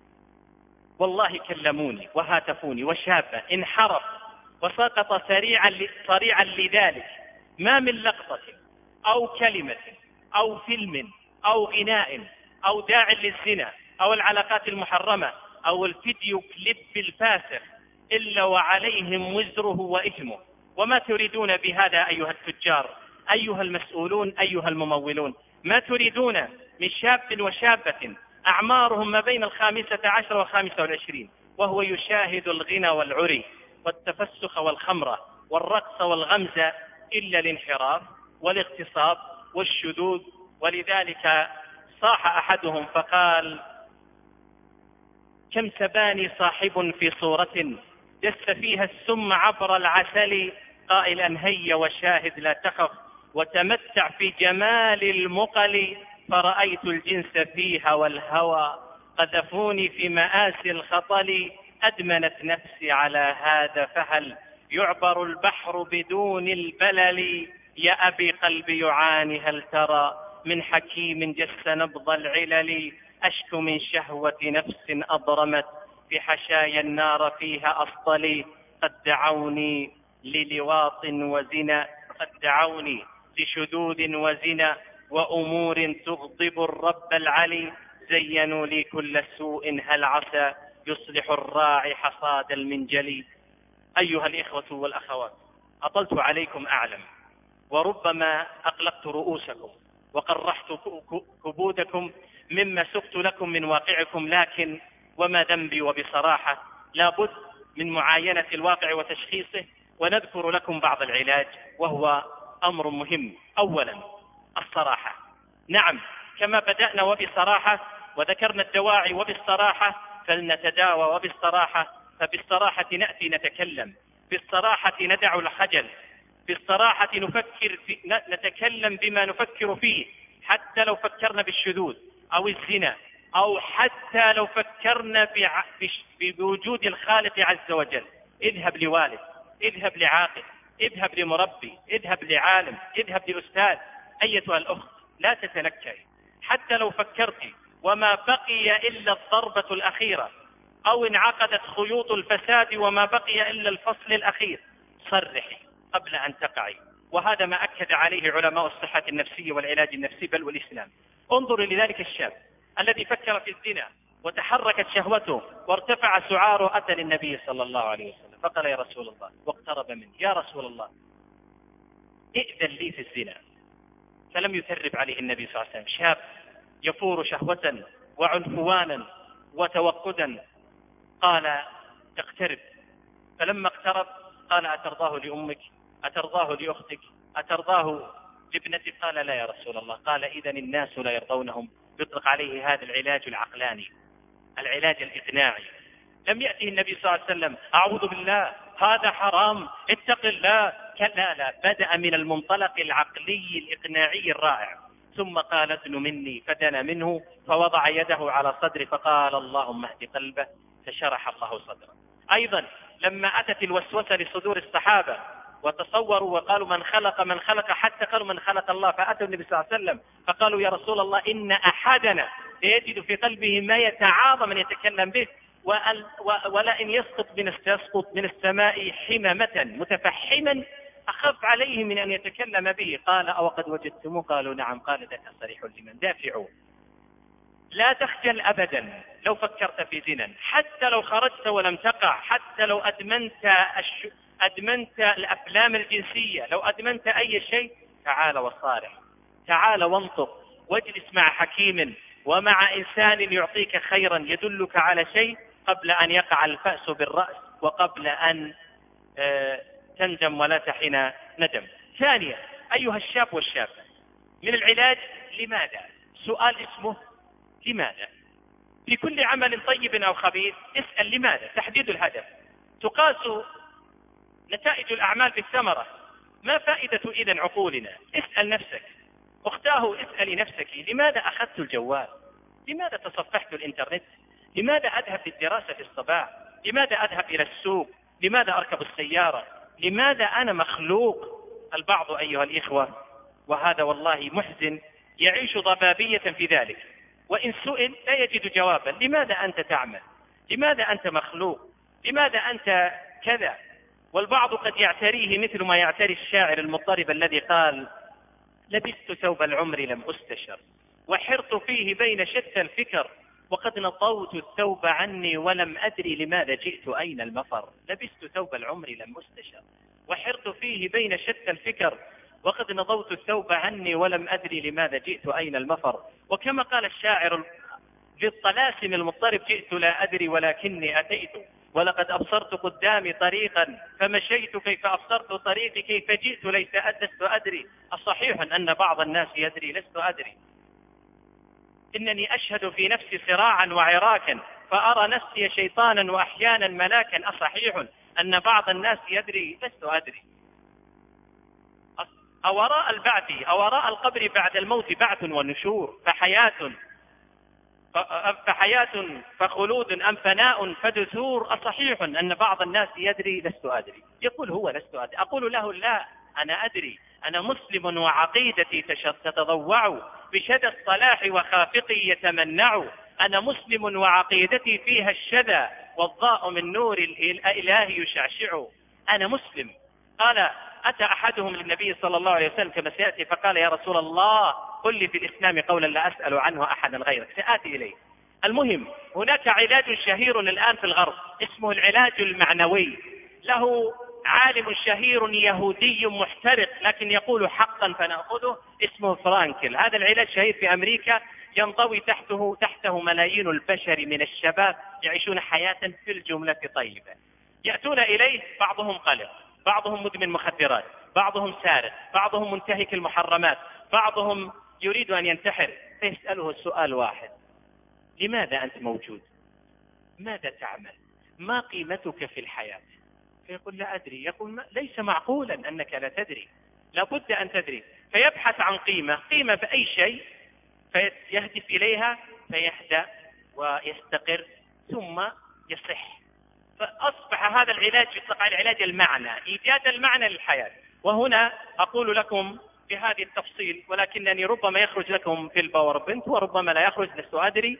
والله كلموني وهاتفوني وشابة انحرف وسقط صريعا لذلك، ما من لقطة أو كلمة أو فيلم أو غناء أو داع للزنا أو العلاقات المحرمة أو الفيديو كليب الفاسق إلا وعليهم وزره وإثمه. وما تريدون بهذا أيها التجار، أيها المسؤولون، أيها الممولون؟ ما تريدون من شاب وشابة أعمارهم ما بين 15 و25 وهو يشاهد الغنى والعري والتفسخ والخمرة والرقص والغمزة إلا الانحراف والاغتصاب والشذوذ؟ ولذلك صاح أحدهم فقال: كم سباني صاحب في صورة دس فيها السم عبر العسل، قائلا هيا وشاهد لا تخف وتمتع في جمال المقل، فرأيت الجنس فيها والهوى قذفوني في مآسي الخطل، أدمنت نفسي على هذا فهل يعبر البحر بدون البلل، يا أبي قلبي يعاني هل ترى من حكيم جس نبض العلل، أشكو من شهوة نفس أضرمت في حشايا النار فيها أصطلي، قد دعوني للواط وزنا، قد دعوني لشذوذ وزنا وأمور تغضب الرب العلي، زينوا لي كل سوء هل عسى يصلح الراعي حصاد المنجل. أيها الإخوة والأخوات، أطلت عليكم أعلم، وربما أقلقت رؤوسكم وقرحت كبودكم مما سقت لكم من واقعكم، لكن وما ذنبي؟ وبصراحة لابد من معاينة الواقع وتشخيصه، ونذكر لكم بعض العلاج وهو أمر مهم. أولا الصراحة. نعم، كما بدأنا وبصراحة وذكرنا الدواعي وبالصراحة فلنتداوى وبالصراحة، فبالصراحة نأتي نتكلم، بالصراحة ندع الخجل، بالصراحة نتكلم بما نفكر فيه، حتى لو فكرنا بالشذوذ أو الزنا، أو حتى لو فكرنا بوجود الخالق عز وجل. اذهب لوالد، اذهب لعاقل، اذهب لمربي، اذهب لعالم، اذهب لأستاذ. أيتها الأخت، لا تتنكري، حتى لو فكرت وما بقي إلا الضربة الأخيرة، أو انعقدت خيوط الفساد وما بقي إلا الفصل الأخير، صرحي قبل أن تقعي. وهذا ما أكد عليه علماء الصحة النفسية والعلاج النفسي بل والإسلام. انظر لذلك الشاب الذي فكر في الزنا وتحركت شهوته وارتفع سعاره أتى للنبي صلى الله عليه وسلم فقال يا رسول الله، واقترب منه، يا رسول الله ائذن لي في الزنا. فلم يثرب عليه النبي صلى الله عليه وسلم، شاب يفور شهوة وعنفوانا وتوقدا، قال اقترب. فلما اقترب قال أترضاه لأمك؟ أترضاه لأختك؟ أترضاه لابنتك؟ قال لا يا رسول الله. قال إذن الناس لا يرضونهم. يطلق عليه هذا العلاج العقلاني، العلاج الإقناعي. لم يأتي النبي صلى الله عليه وسلم أعوذ بالله هذا حرام اتق الله، لا، بدأ من المنطلق العقلي الإقناعي الرائع، ثم قال ادن مني، فدنا منه فوضع يده على صدره فقال اللهم اهد قلبه، فشرح الله صدره. أيضا لما أتت الوسوسة لصدور الصحابة وتصوروا وقالوا من خلق حتى قالوا من خلق الله، فأتوا النبي صلى الله عليه وسلم فقالوا يا رسول الله إن أحدنا سيجد في قلبه ما يتعاظم أن يتكلم به، ولئن يسقط من السماء حمامة متفحما أخف عليه من أن يتكلم به. قال أو قد وجدتموه؟ قالوا نعم. قال ذاك صريح الإيمان، دافعوا، لا تخجل أبدا لو فكرت في زنا، حتى لو خرجت ولم تقع، حتى لو أدمنت الأفلام الجنسية، لو أدمنت أي شيء، تعال وصارح، تعال وانطق، واجلس مع حكيم ومع إنسان يعطيك خيرا يدلك على شيء قبل أن يقع الفأس بالرأس وقبل أن تندم ولا تحين ندم. ثانيا أيها الشاب والشابة، من العلاج لماذا؟ سؤال اسمه لماذا. في كل عمل طيب أو خبيث اسأل لماذا، تحديد الهدف. تقاس نتائج الأعمال بالثمرة. ما فائدة إذن عقولنا؟ اسأل نفسك. أختاه اسألي نفسك لماذا أخذت الجوال؟ لماذا تصفحت الإنترنت؟ لماذا أذهب للدراسة في الصباح؟ لماذا أذهب إلى السوق؟ لماذا أركب السيارة؟ لماذا أنا مخلوق؟ البعض أيها الإخوة، وهذا والله محزن، يعيش ضبابية في ذلك، وإن سئل لا يجد جوابا. لماذا أنت تعمل؟ لماذا أنت مخلوق؟ لماذا أنت كذا؟ والبعض قد يعتريه مثل ما يعتري الشاعر المضطرب الذي قال لبست ثوب العمر لم أستشر وحرت فيه بين شتى الفكر وقد نطوت الثوب عني ولم أدري لماذا جئت أين المفر. لبست ثوب العمر لم أستشر وحرت فيه بين شتى الفكر وقد نضوت الثوب عني ولم أدري لماذا جئت أين المفر. وكما قال الشاعر للطلاسم المضطرب جئت لا أدري ولكني أتيت ولقد أبصرت قدامي طريقا فمشيت كيف أبصرت طريقي كيف جئت لست أدري أصحيح أن بعض الناس يدري لست أدري إنني أشهد في نفسي صراعا وعراكا فأرى نفسي شيطانا وأحيانا ملاكا أصحيح أن بعض الناس يدري لست أدري أوراء البعث أوراء القبر بعد الموت بعث ونشور فحياة فخلود أم فناء فدثور أصحيح أن بعض الناس يدري لست أدري. يقول هو لست أدري، أقول له لا أنا أدري، أنا مسلم وعقيدتي تتضوع بشدى الصلاح وخافقي يتمنع. أنا مسلم وعقيدتي فيها الشذى والضاء من نور الإله يشعشع. أنا مسلم. قال أتى أحدهم للنبي صلى الله عليه وسلم كما سيأتي فقال يا رسول الله قل لي في الإسلام قولا لا أسأل عنه أحدا غيرك. سآتي إليه. المهم هناك علاج شهير الآن في الغرب اسمه العلاج المعنوي، له عالم شهير يهودي محترق لكن يقول حقا فنأخذه اسمه فرانكل. هذا العلاج شهير في أمريكا، ينضوي تحته ملايين البشر من الشباب يعيشون حياة في الجملة طيبة. يأتون إليه بعضهم قلق، بعضهم مدمن مخدرات، بعضهم سارق، بعضهم منتهك المحرمات، بعضهم يريد أن ينتحر، فيسأله السؤال واحد: لماذا أنت موجود؟ ماذا تعمل؟ ما قيمتك في الحياة؟ فيقول لا أدري. يقول ليس معقولا أنك لا تدري، لابد أن تدري. فيبحث عن قيمة بأي شيء فيهدف إليها فيهدأ ويستقر ثم يصح. فأصبح هذا العلاج يطلق على العلاج المعنى، إيجاد المعنى للحياة. وهنا أقول لكم بهذه التفصيل ولكنني ربما يخرج لكم في الباوربنت وربما لا يخرج، لست أدري.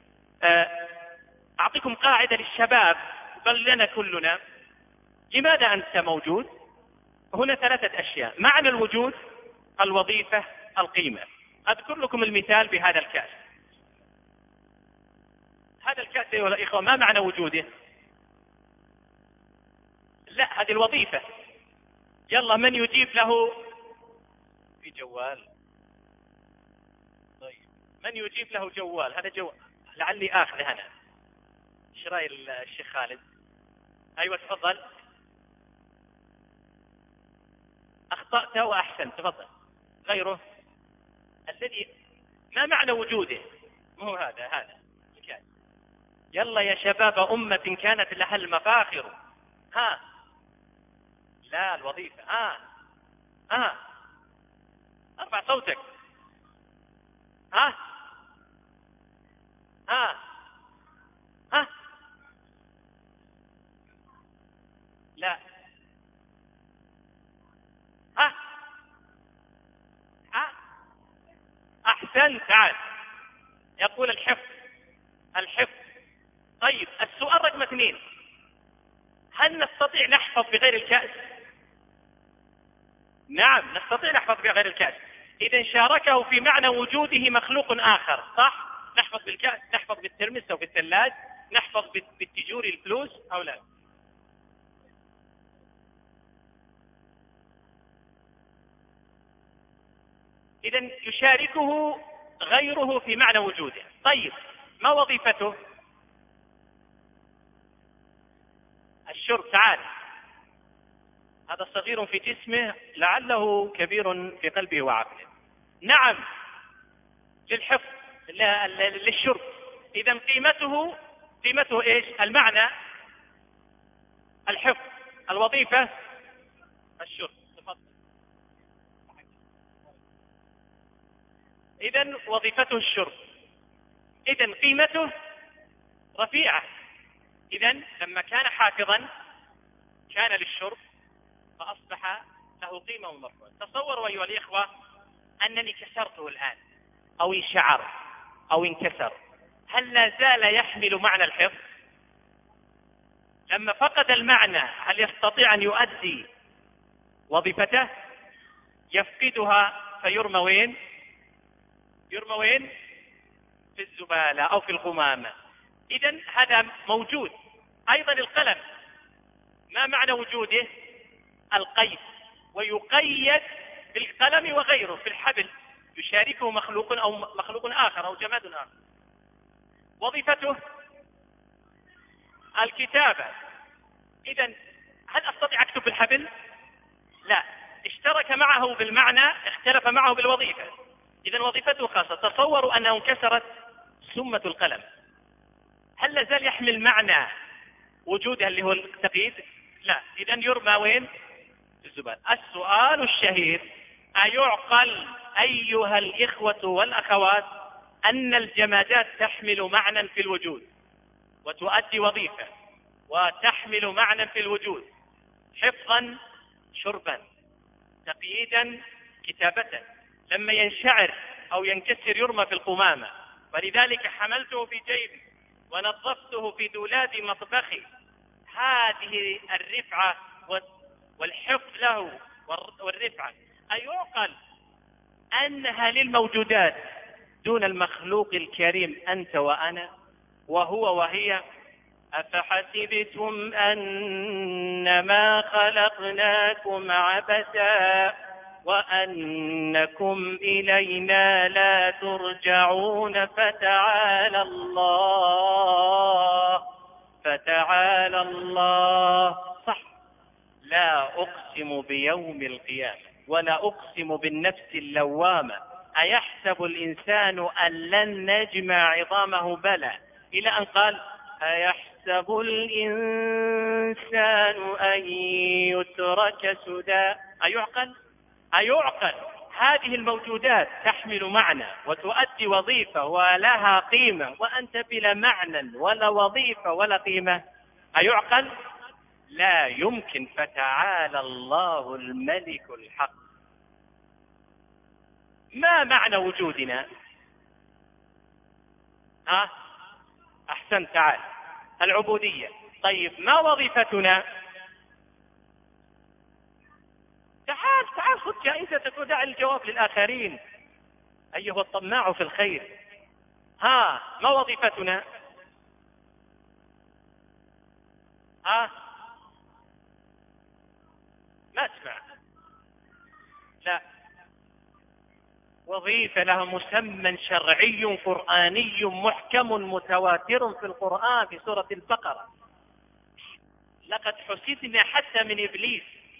أعطيكم قاعدة للشباب بل لنا كلنا. لماذا أنت موجود؟ هنا 3 أشياء: معنى الوجود، الوظيفة، القيمة. أذكر لكم المثال بهذا الكأس. هذا الكأس أيها الإخوة ما معنى وجوده؟ لا، هذه الوظيفة. يلا من يجيب له في جوال؟ طيب من يجيب له جوال؟ هذا جوال لعلي آخذه أنا. ايش رأي الشيخ خالد؟ أيوة تفضل. أخطأت وأحسن، تفضل. غيره الذي ما معنى وجوده؟ مو هذا الكاس. يلا يا شباب أمة كانت لها المفاخر. ها لا الوظيفة. ارفع صوتك. ها لا أحسن. تعال. يقول الحفظ. طيب السؤال رقم 2، هل نستطيع نحفظ بغير الكأس؟ نعم نستطيع نحفظ بغير الكأس. إذا شاركه في معنى وجوده مخلوق آخر، صح؟ نحفظ بالكأس، نحفظ بالترمس أو بالثلاج، نحفظ بالتجور الفلوس أو لا؟ إذا يشاركه غيره في معنى وجوده. طيب ما وظيفته؟ الشرب. تعال. هذا صغير في جسمه لعله كبير في قلبه وعقله. نعم للحفظ، للشرب. إذا قيمته إيش؟ المعنى الحفظ، الوظيفة الشرب. تفضل. إذا وظيفته الشرب، إذا قيمته رفيعة. إذا لما كان حافظا كان للشرب فأصبح له قيمة ومرفوع. تصوروا أيها الإخوة أنني كسرته الآن أو انشعر أو انكسر، هل لا زال يحمل معنى الحفظ؟ لما فقد المعنى هل يستطيع أن يؤدي وظيفته؟ يفقدها فيرمى وين؟ يرمى وين؟ في الزبالة أو في القمامة. إذن هذا موجود. أيضا القلم ما معنى وجوده؟ القيد، ويقيد بالقلم وغيره في الحبل، يشاركه مخلوق أو مخلوق آخر أو جماد آخر. وظيفته الكتابة. إذن هل أستطيع أكتب بالحبل؟ لا، اشترك معه بالمعنى، اختلف معه بالوظيفة. إذن وظيفته خاصة. تصوروا أنه انكسرت سمة القلم، هل لازال يحمل معنى وجوده اللي هو التقييد؟ لا. إذن يرمى وين؟ الزبال. السؤال الشهير: أيعقل أيها الإخوة والأخوات أن الجمادات تحمل معنى في الوجود وتؤدي وظيفة وتحمل معنى في الوجود، حفظا، شربا، تقييدا، كتابة. لما ينشعر أو ينكسر يرمى في القمامة. ولذلك حملته في جيبي ونظفته في دولاب مطبخي. هذه الرفعة والحفظ له والرفعة. أيعقل أنها للموجودات دون المخلوق الكريم أنت وأنا وهو وهي؟ أفحسبتم أنما خلقناكم عبثا وأنكم إلينا لا ترجعون فتعالى الله. صح. لا أقسم بيوم القيامة ولا أقسم بالنفس اللوامة. أيحسب الإنسان أن لن نجمع عظامه؟ بلى. إلى أن قال: أيحسب الإنسان أن يترك سدى. أيعقل هذه الموجودات تحمل معنى وتؤدي وظيفة ولها قيمة، وأنت بلا معنى ولا وظيفة ولا قيمة؟ أيعقل؟ لا يمكن. فتعالى الله الملك الحق. ما معنى وجودنا؟ أحسن. تعال. العبودية. طيب ما وظيفتنا؟ تعال خذ جائزتك ودع الجواب للآخرين أيها الطماع في الخير. ما وظيفتنا؟ ما اسمع. لا، وظيفة لها مسمى شرعي قرآني محكم متواتر في القرآن في سورة البقرة. لقد حسدنا حتى من إبليس.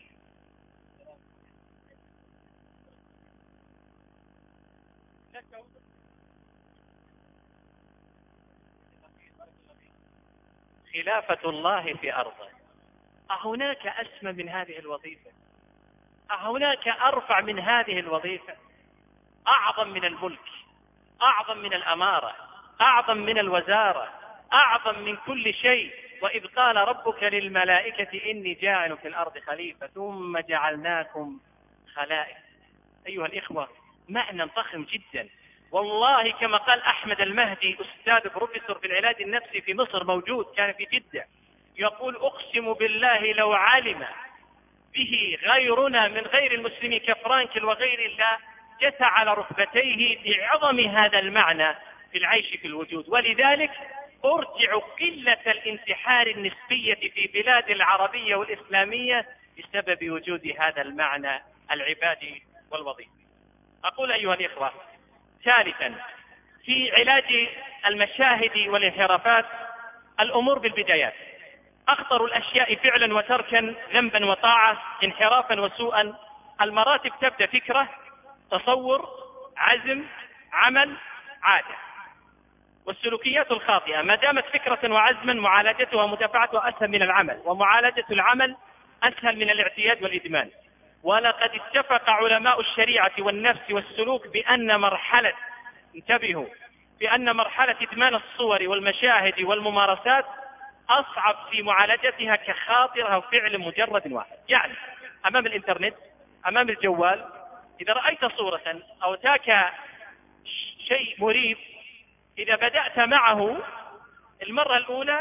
خلافة الله في أرضه. أهناك أسمى من هذه الوظيفة؟ أهناك أرفع من هذه الوظيفة؟ أعظم من الملك، أعظم من الأمارة، أعظم من الوزارة، أعظم من كل شيء. وإذ قال ربك للملائكة إني جاعل في الأرض خليفة ثم جعلناكم خلائف. أيها الإخوة، معنى ضخم جدا. والله كما قال أحمد المهدي أستاذ بروفيسور في العلاج النفسي في مصر، موجود كان في جدة، يقول أقسم بالله لو علم به غيرنا من غير المسلمين كفرانكل وغير الله جثى على ركبتيه بعظم هذا المعنى في العيش في الوجود. ولذلك أرجع قلة الانتحار النسبية في بلاد العربية والإسلامية بسبب وجود هذا المعنى العبادي والوظيفي. أقول أيها الإخوة، ثالثا في علاج المشاهد والانحرافات الأمور بالبدايات. أخطر الأشياء فعلا وتركا، ذنبا وطاعة، انحرافا وسوءا. المراتب تبدأ فكرة، تصور، عزم، عمل، عادة. والسلوكيات الخاطئة ما دامت فكرة وعزما معالجتها ومدافعتها أسهل من العمل، ومعالجة العمل أسهل من الاعتياد والإدمان. ولقد اتفق علماء الشريعة والنفس والسلوك بأن مرحلة، انتبهوا، بأن مرحلة إدمان الصور والمشاهد والممارسات أصعب في معالجتها كخاطرها وفعل مجرد واحد. يعني أمام الإنترنت، أمام الجوال، إذا رأيت صورة أو أتاك شيء مريب، إذا بدأت معه المرة الأولى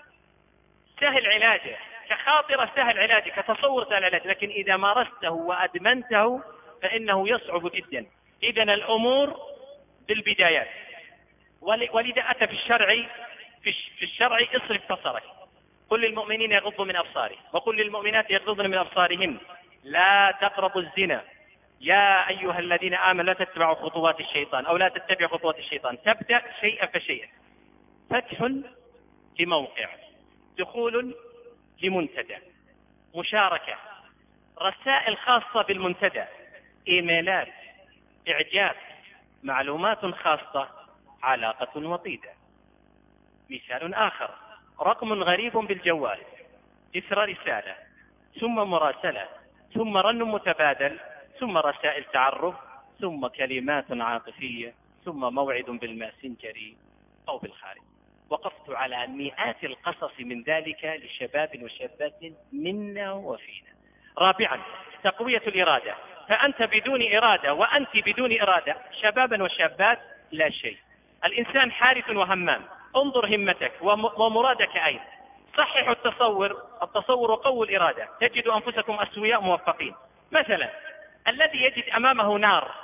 سهل علاجه، كخاطرة سهل علاجه، كتصور سهل علاجه، لكن إذا مارسته وأدمنته فإنه يصعب جدا. إذن الأمور بالبدايات. ولذا أتى في الشرع اصرف بصرك، قل للمؤمنين يغضوا من أبصارهم وقل للمؤمنات يغضضن من أبصارهن، لا تقربوا الزنا، يا أيها الذين آمنوا لا تتبعوا خطوات الشيطان أو لا تتبعوا خطوات الشيطان. تبدأ شيئا فشيئا. فتح لموقع، دخول لمنتدى، مشاركة، رسائل خاصة بالمنتدى، إيميلات، إعجاب، معلومات خاصة، علاقة وطيدة. مثال آخر، رقم غريب بالجوال، إثر رسالة، ثم مراسلة، ثم رن متبادل، ثم رسائل تعرف، ثم كلمات عاطفية، ثم موعد بالماسنجر أو بالخارج. وقفت على مئات القصص من ذلك لشباب وشابات منا وفينا. رابعا، تقوية الإرادة. فأنت بدون إرادة وأنت بدون إرادة، شبابا وشابات، لا شيء. الإنسان حارث وهمام. انظر همتك ومرادك أين. صحح التصور وقووا الإرادة، تجد أنفسكم أسوياء موفقين. مثلا الذي يجد أمامه نار،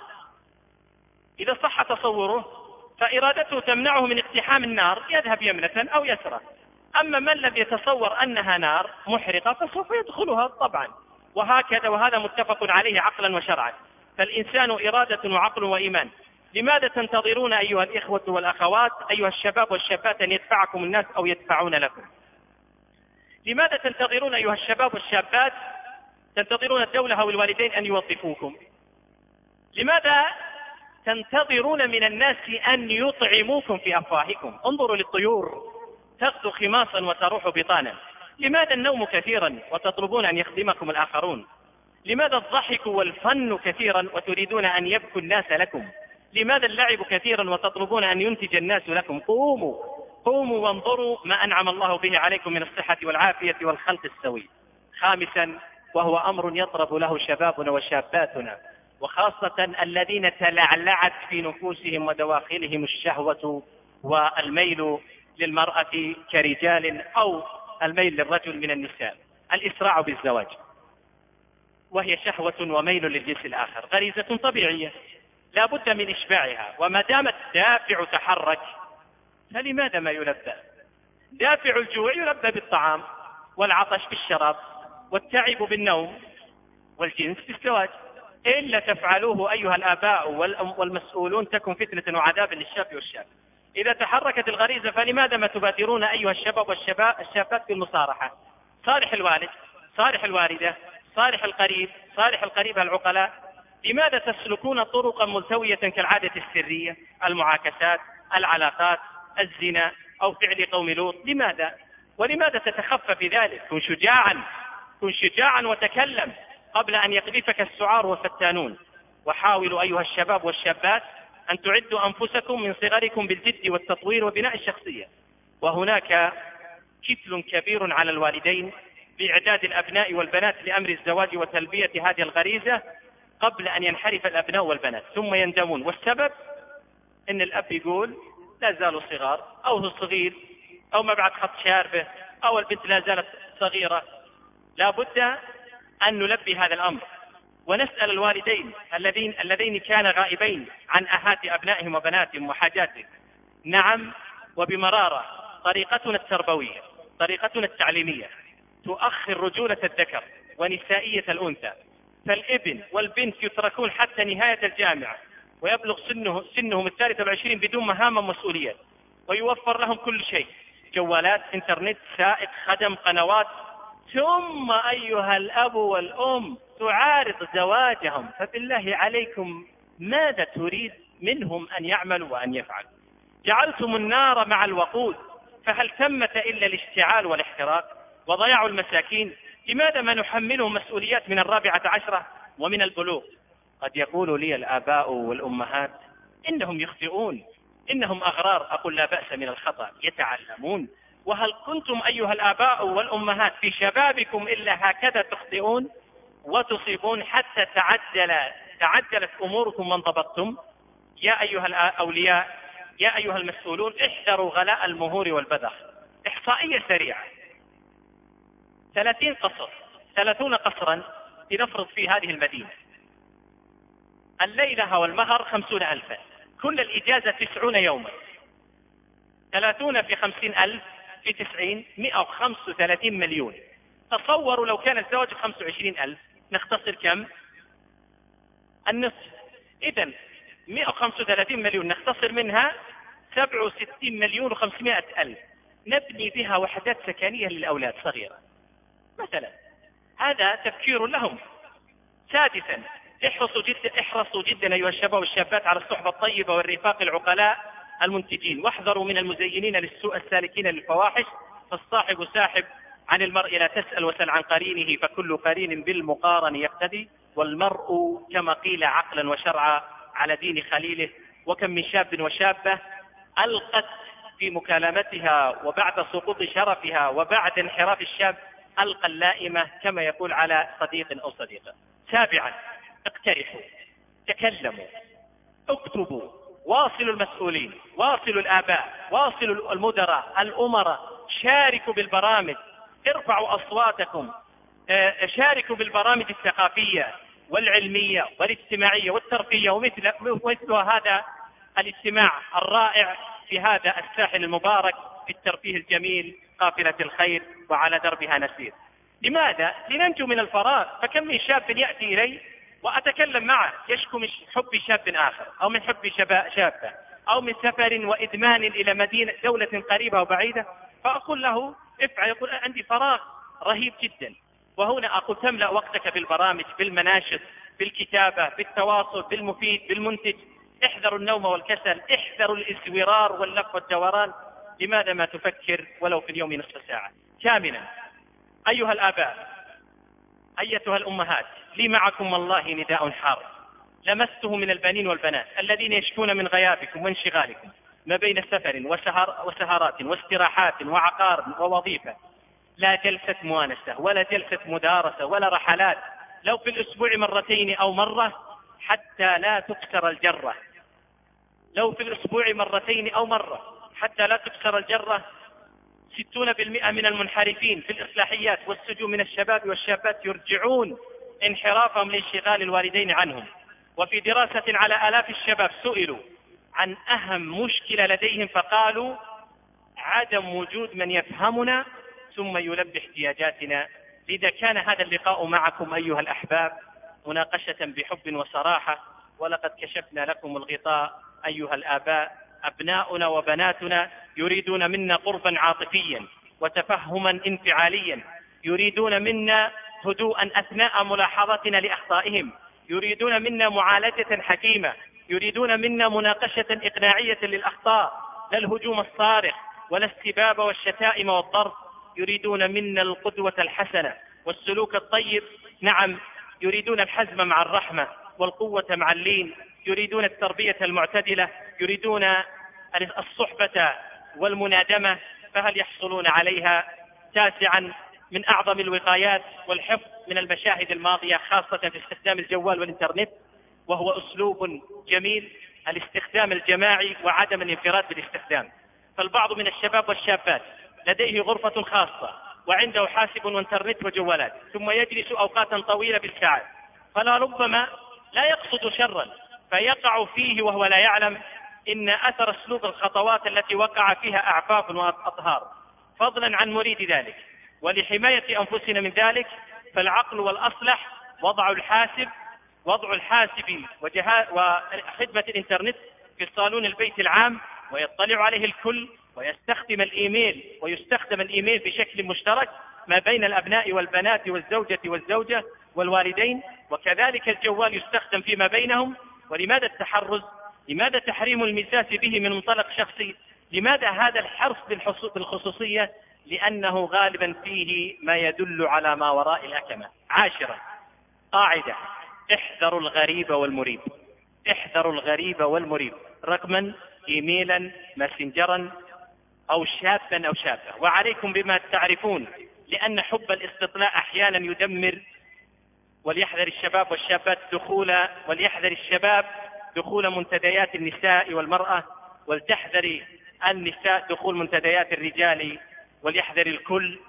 إذا صح تصوره فإرادته تمنعه من اقتحام النار، يذهب يمنة أو يسرى. أما من لم يتصور أنها نار محرقة فسوف يدخلها طبعا. وهكذا، وهذا متفق عليه عقلا وشرعا. فالإنسان إرادة وعقل وإيمان. لماذا تنتظرون أيها الإخوة والأخوات، أيها الشباب والشابات، أن يدفعكم الناس أو يدفعون لكم؟ لماذا تنتظرون أيها الشباب والشابات، تنتظرون الدولة أو الوالدين أن يوظفوكم؟ لماذا تنتظرون من الناس أن يطعموكم في أفواهكم؟ انظروا للطيور، تغدو خماصا وتروح بطانا. لماذا النوم كثيرا وتطلبون أن يخدمكم الآخرون؟ لماذا الضحك والفن كثيرا وتريدون أن يبكوا الناس لكم؟ لماذا اللعب كثيرا وتطلبون أن ينتج الناس لكم؟ قوموا وانظروا ما أنعم الله به عليكم من الصحة والعافية والخلق السوي. خامسا، وهو أمر يطرب له شبابنا وشاباتنا، وخاصة الذين تلعلعت في نفوسهم ودواخلهم الشهوة والميل للمرأة كرجال أو الميل للرجل من النساء، الإسراع بالزواج، وهي شهوة وميل للجنس الآخر، غريزة طبيعية لا بد من إشباعها. وما دامت دافع تحرك فلماذا ما يلبى؟ دافع الجوع يلبى بالطعام، والعطش بالشراب والتعب بالنوم والجنس بالزواج. إلا تفعلوه أيها الآباء والمسؤولون تكن فتنة وعذاب للشاب والشاب. إذا تحركت الغريزة فلماذا ما تبادرون أيها الشباب والشابات بالمصارحة؟ صالح الوالد، صالح الوالدة، صالح القريب، صالح القريبة العقلاء. لماذا تسلكون طرقا ملتوية كالعادة السرية، المعاكسات، العلاقات، الزنا أو فعل قوم لوط؟ لماذا؟ ولماذا تتخفى في ذلك؟ كن شجاعا، كن شجاعا وتكلم قبل أن يقذفك السعار والفتانون. وحاولوا أيها الشباب والشابات أن تعدوا أنفسكم من صغركم بالجد والتطوير وبناء الشخصية. وهناك كتل كبير على الوالدين بإعداد الأبناء والبنات لأمر الزواج وتلبية هذه الغريزة قبل أن ينحرف الأبناء والبنات ثم يندمون. والسبب أن الأب يقول لا زالوا صغار، أو هو صغير، أو ما بعد خط شاربه، أو البنت لا زالت صغيرة. لا بد أن نلبي هذا الأمر ونسأل الوالدين الذين كان غائبين عن أهات أبنائهم وبناتهم وحاجاتهم. نعم وبمرارة طريقتنا التربوية، طريقتنا التعليمية تؤخر رجولة الذكر ونسائية الأنثى. فالابن والبنت يتركون حتى نهاية الجامعة ويبلغ سنهم 23 بدون مهام ومسؤوليات، ويوفر لهم كل شيء: جوالات، انترنت، سائق، خدم، قنوات. ثم أيها الأب والأم تعارض زواجهم. فبالله عليكم ماذا تريد منهم أن يعملوا وأن يفعلوا؟ جعلتم النار مع الوقود، فهل ثمة إلا الاشتعال والاحتراق وضياع المساكين؟ لماذا ما نحملهم مسؤوليات من 14 ومن البلوغ؟ قد يقول لي الآباء والأمهات إنهم يخطئون، إنهم أغرار. أقول لا بأس من الخطأ، يتعلمون. وهل كنتم أيها الآباء والأمهات في شبابكم إلا هكذا تخطئون وتصيبون حتى تعجلت أموركم وانضبطتم؟ يا أيها الأولياء، يا أيها المسؤولون، احذروا غلاء المهور والبذخ. إحصائية سريعة: 30 قصرا لنفرض في هذه المدينة، الليلة والمهر 50,000، كل الإجازة 90 يوما، 30 في 50,000 في 90 135 مليون. تصوروا لو كان الزواج 25,000 نختصر كم؟ النصف. إذن 135 مليون نختصر منها 67 مليون و500 ألف، نبني بها وحدات سكنية للأولاد صغيرة مثلا. هذا تفكير لهم. سادسا: احرصوا جدا أيها الشباب والشابات على الصحبة الطيبة والرفاق العقلاء المنتجين، واحذروا من المزينين للسوء السالكين للفواحش. فالصاحب ساحب، عن المرء لا تسأل وسل عن قرينه، فكل قرين بالمقارن يقتدي. والمرء كما قيل عقلا وشرعا على دين خليله. وكم من شاب وشابة ألقت في مكالمتها وبعد سقوط شرفها وبعد انحراف الشاب ألقى اللائمة، كما يقول على صديق أو صديقة. سابعا: اقترحوا، تكلموا، اكتبوا، واصلوا المسؤولين، واصلوا الآباء، واصلوا المدراء، الأمراء، شاركوا بالبرامج، ارفعوا أصواتكم، شاركوا بالبرامج الثقافية والعلمية والاجتماعية والترفيهية ومثل هذا الاجتماع الرائع في هذا الساحل المبارك في الترفيه الجميل، قافلة الخير وعلى دربها نسير. لماذا؟ لننجو من الفراغ. فكم من شاب يأتي إلي وأتكلم معه يشكو من حب شاب آخر، أو من حب شابة، أو من سفر وإدمان إلى مدينة دولة قريبة وبعيدة، فأقول له افعل. يقول عندي فراغ رهيب جدا. وهنا أقول تملأ وقتك بالبرامج، بالمناشط، بالكتابة، بالتواصل، بالمفيد، بالمنتج. احذروا النوم والكسل، احذروا الازورار واللف والدوران. لماذا ما تفكر ولو في اليوم نصف ساعة؟ ثامنا: أيها الآباء، أيتها الأمهات، لي معكم والله نداء حار لمسته من البنين والبنات الذين يشكون من غيابكم وانشغالكم ما بين سفر وسهرات واستراحات وعقار ووظيفة. لا جلسة موانسة ولا جلسة مدارسة ولا رحلات، لو في الأسبوع مرتين أو مرة حتى لا تكسر الجرة. لو في الأسبوع مرتين أو مرة حتى لا تكسر الجرة. 60% من المنحرفين في الإصلاحيات والسجون من الشباب والشابات يرجعون انحرافهم لانشغال الوالدين عنهم. وفي دراسة على آلاف الشباب سئلوا عن أهم مشكلة لديهم فقالوا عدم وجود من يفهمنا ثم يلبي احتياجاتنا. لذا كان هذا اللقاء معكم أيها الأحباب مناقشة بحب وصراحة، ولقد كشفنا لكم الغطاء أيها الآباء. أبناؤنا وبناتنا يريدون منا قربا عاطفيا وتفهما انفعاليا، يريدون منا هدوءا أثناء ملاحظتنا لأخطائهم، يريدون منا معالجة حكيمة، يريدون منا مناقشة إقناعية للأخطاء، لا الهجوم الصارخ ولا السباب والشتائم والضرب. يريدون منا القدوة الحسنة والسلوك الطيب. نعم، يريدون الحزم مع الرحمة والقوة مع اللين، يريدون التربية المعتدلة، يريدون الصحبة والمنادمة، فهل يحصلون عليها؟ تاسعا، من أعظم الوقايات والحفظ من المشاهد الماضية خاصة في استخدام الجوال والإنترنت، وهو أسلوب جميل، الاستخدام الجماعي وعدم الانفراد بالاستخدام. فالبعض من الشباب والشابات لديه غرفة خاصة وعنده حاسب وانترنت وجوالات، ثم يجلس أوقاتا طويلة بالساعات، فلربما لا يقصد شرا فيقع فيه وهو لا يعلم إن أثر أسلوب الخطوات التي وقع فيها أعفاف وأطهار، فضلا عن مريد ذلك. ولحماية أنفسنا من ذلك فالعقل والأصلح وضع الحاسب وخدمة الإنترنت في صالون البيت العام، ويطلع عليه الكل، ويستخدم الإيميل بشكل مشترك ما بين الأبناء والبنات والزوجة والزوجة والوالدين، وكذلك الجوال يستخدم فيما بينهم. ولماذا التحرز؟ لماذا تحريم المساس به من منطلق شخصي؟ لماذا هذا الحرص بالخصوصية؟ لأنه غالبا فيه ما يدل على ما وراء الأكمة. عاشرا، قاعدة: احذروا الغريب والمريب. احذروا الغريب والمريب، رقما، إيميلا، ماسنجرا، أو شابا أو شابة. وعليكم بما تعرفون، لأن حب الاستطلاع أحيانا يدمر. وليحذر الشباب والشابات دخول منتديات النساء والمرأة، ولتحذر النساء دخول منتديات الرجال، وليحذر الكل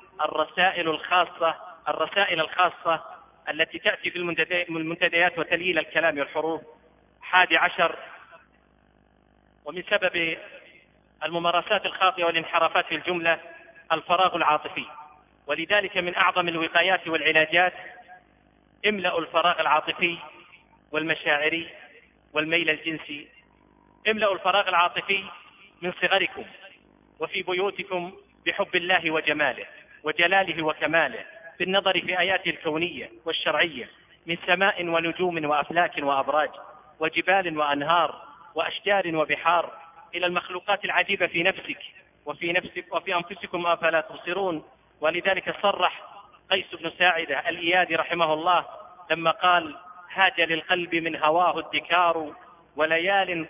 الرسائل الخاصة التي تأتي في المنتديات وتليل الكلام والحروف. 11، ومن سبب الممارسات الخاطئة والانحرافات في الجملة الفراغ العاطفي، ولذلك من أعظم الوقايات والعلاجات املأوا الفراغ العاطفي والمشاعري والميل الجنسي. املأوا الفراغ العاطفي من صغركم وفي بيوتكم بحب الله وجماله وجلاله وكماله، بالنظر في آياته الكونية والشرعية من سماء ونجوم وأفلاك وأبراج وجبال وأنهار وأشجار وبحار، إلى المخلوقات العجيبة في نفسك وفي أنفسكم أفلا تبصرون. ولذلك صرح قيس بن ساعدة الإيادي رحمه الله لما قال: هاج للقلب من هواه الدكار، وليال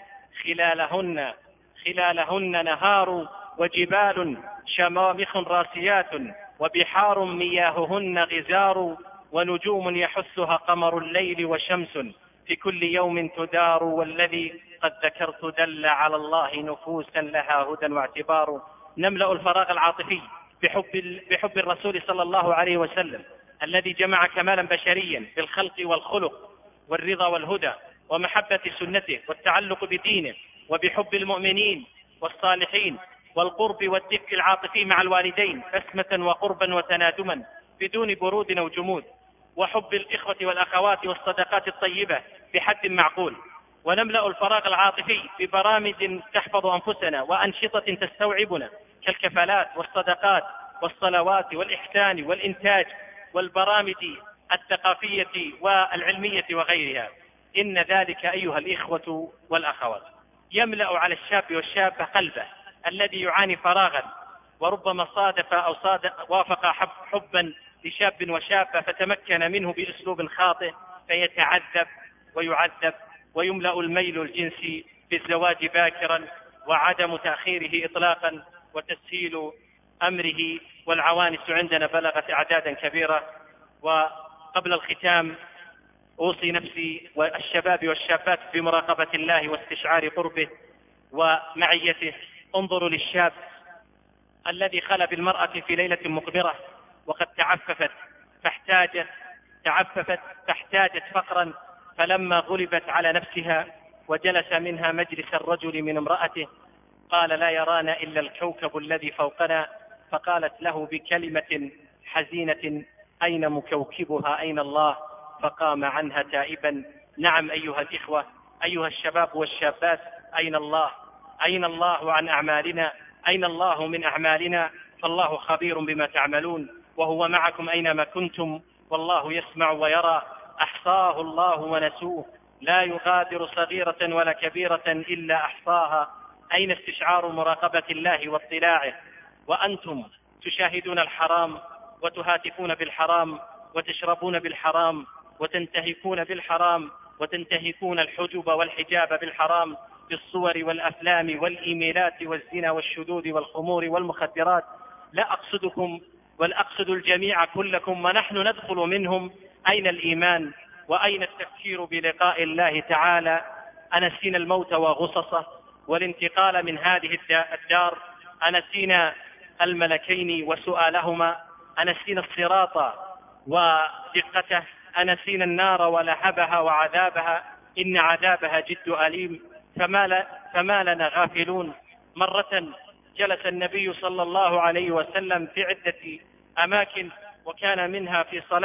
خلالهن نهار، وجبال شمامخ راسيات، وبحار مياههن غزار، ونجوم يحثها قمر الليل وشمس في كل يوم تدار، والذي قد ذكرت دل على الله نفوسا لها هدى واعتبار. نملأ الفراغ العاطفي بحب الرسول صلى الله عليه وسلم الذي جمع كمالا بشريا في الخلق والخلق والرضا والهدى ومحبة سنته والتعلق بدينه، وبحب المؤمنين والصالحين والقرب والدفء العاطفي مع الوالدين بسمة وقربا وتنادما بدون برود أو جمود، وحب الإخوة والأخوات والصدقات الطيبة بحد معقول. ونملأ الفراغ العاطفي ببرامج تحفظ أنفسنا وأنشطة تستوعبنا كالكفالات والصدقات والصلوات والإحسان والإنتاج والبرامج الثقافية والعلمية وغيرها. إن ذلك أيها الإخوة والأخوات يملأ على الشاب والشابة قلبه الذي يعاني فراغا، وربما وافق حبا لشاب وشابة فتمكن منه بأسلوب خاطئ فيتعذب ويعذب، ويملأ الميل الجنسي بالزواج باكرا وعدم تأخيره إطلاقا وتسهيل أمره، والعوانس عندنا بلغت أعدادا كبيرة. وقبل الختام أوصي نفسي والشباب والشابات بمراقبة الله واستشعار قربه ومعيته. انظروا للشاب الذي خلى بالمرأة في ليلة مقبرة وقد فاحتاجت فقرا، فلما غلبت على نفسها وجلس منها مجلس الرجل من امرأته قال: لا يرانا إلا الكوكب الذي فوقنا، فقالت له بكلمة حزينة: أين مكوكبها؟ أين الله؟ فقام عنها تائبا: نعم أيها الإخوة، أيها الشباب والشابات، أين الله؟ أين الله عن أعمالنا؟ أين الله من أعمالنا؟ فالله خبير بما تعملون، وهو معكم أينما كنتم، والله يسمع ويرى. أحصاه الله ونسوه، لا يغادر صغيرة ولا كبيرة إلا أحصاها. أين استشعار مراقبة الله واطلاعه وأنتم تشاهدون الحرام وتهاتفون بالحرام وتشربون بالحرام وتنتهكون بالحرام وتنتهكون الحجب والحجاب بالحرام، بالصور والأفلام والإيميلات والزنا والشذوذ والخمور والمخدرات؟ لا أقصدكم بل أقصد الجميع كلكم، ونحن ندخل منهم. أين الإيمان وأين التفكير بلقاء الله تعالى؟ أنسينا الموت وغصصه والانتقال من هذه الدار؟ أنسينا الملكين وسؤالهما؟ أنسينا الصراط ودقته؟ أنسينا النار ولهبها وعذابها؟ إن عذابها جد أليم. فما لنا غافلون. مرة جلس النبي صلى الله عليه وسلم في عدة أماكن، وكان منها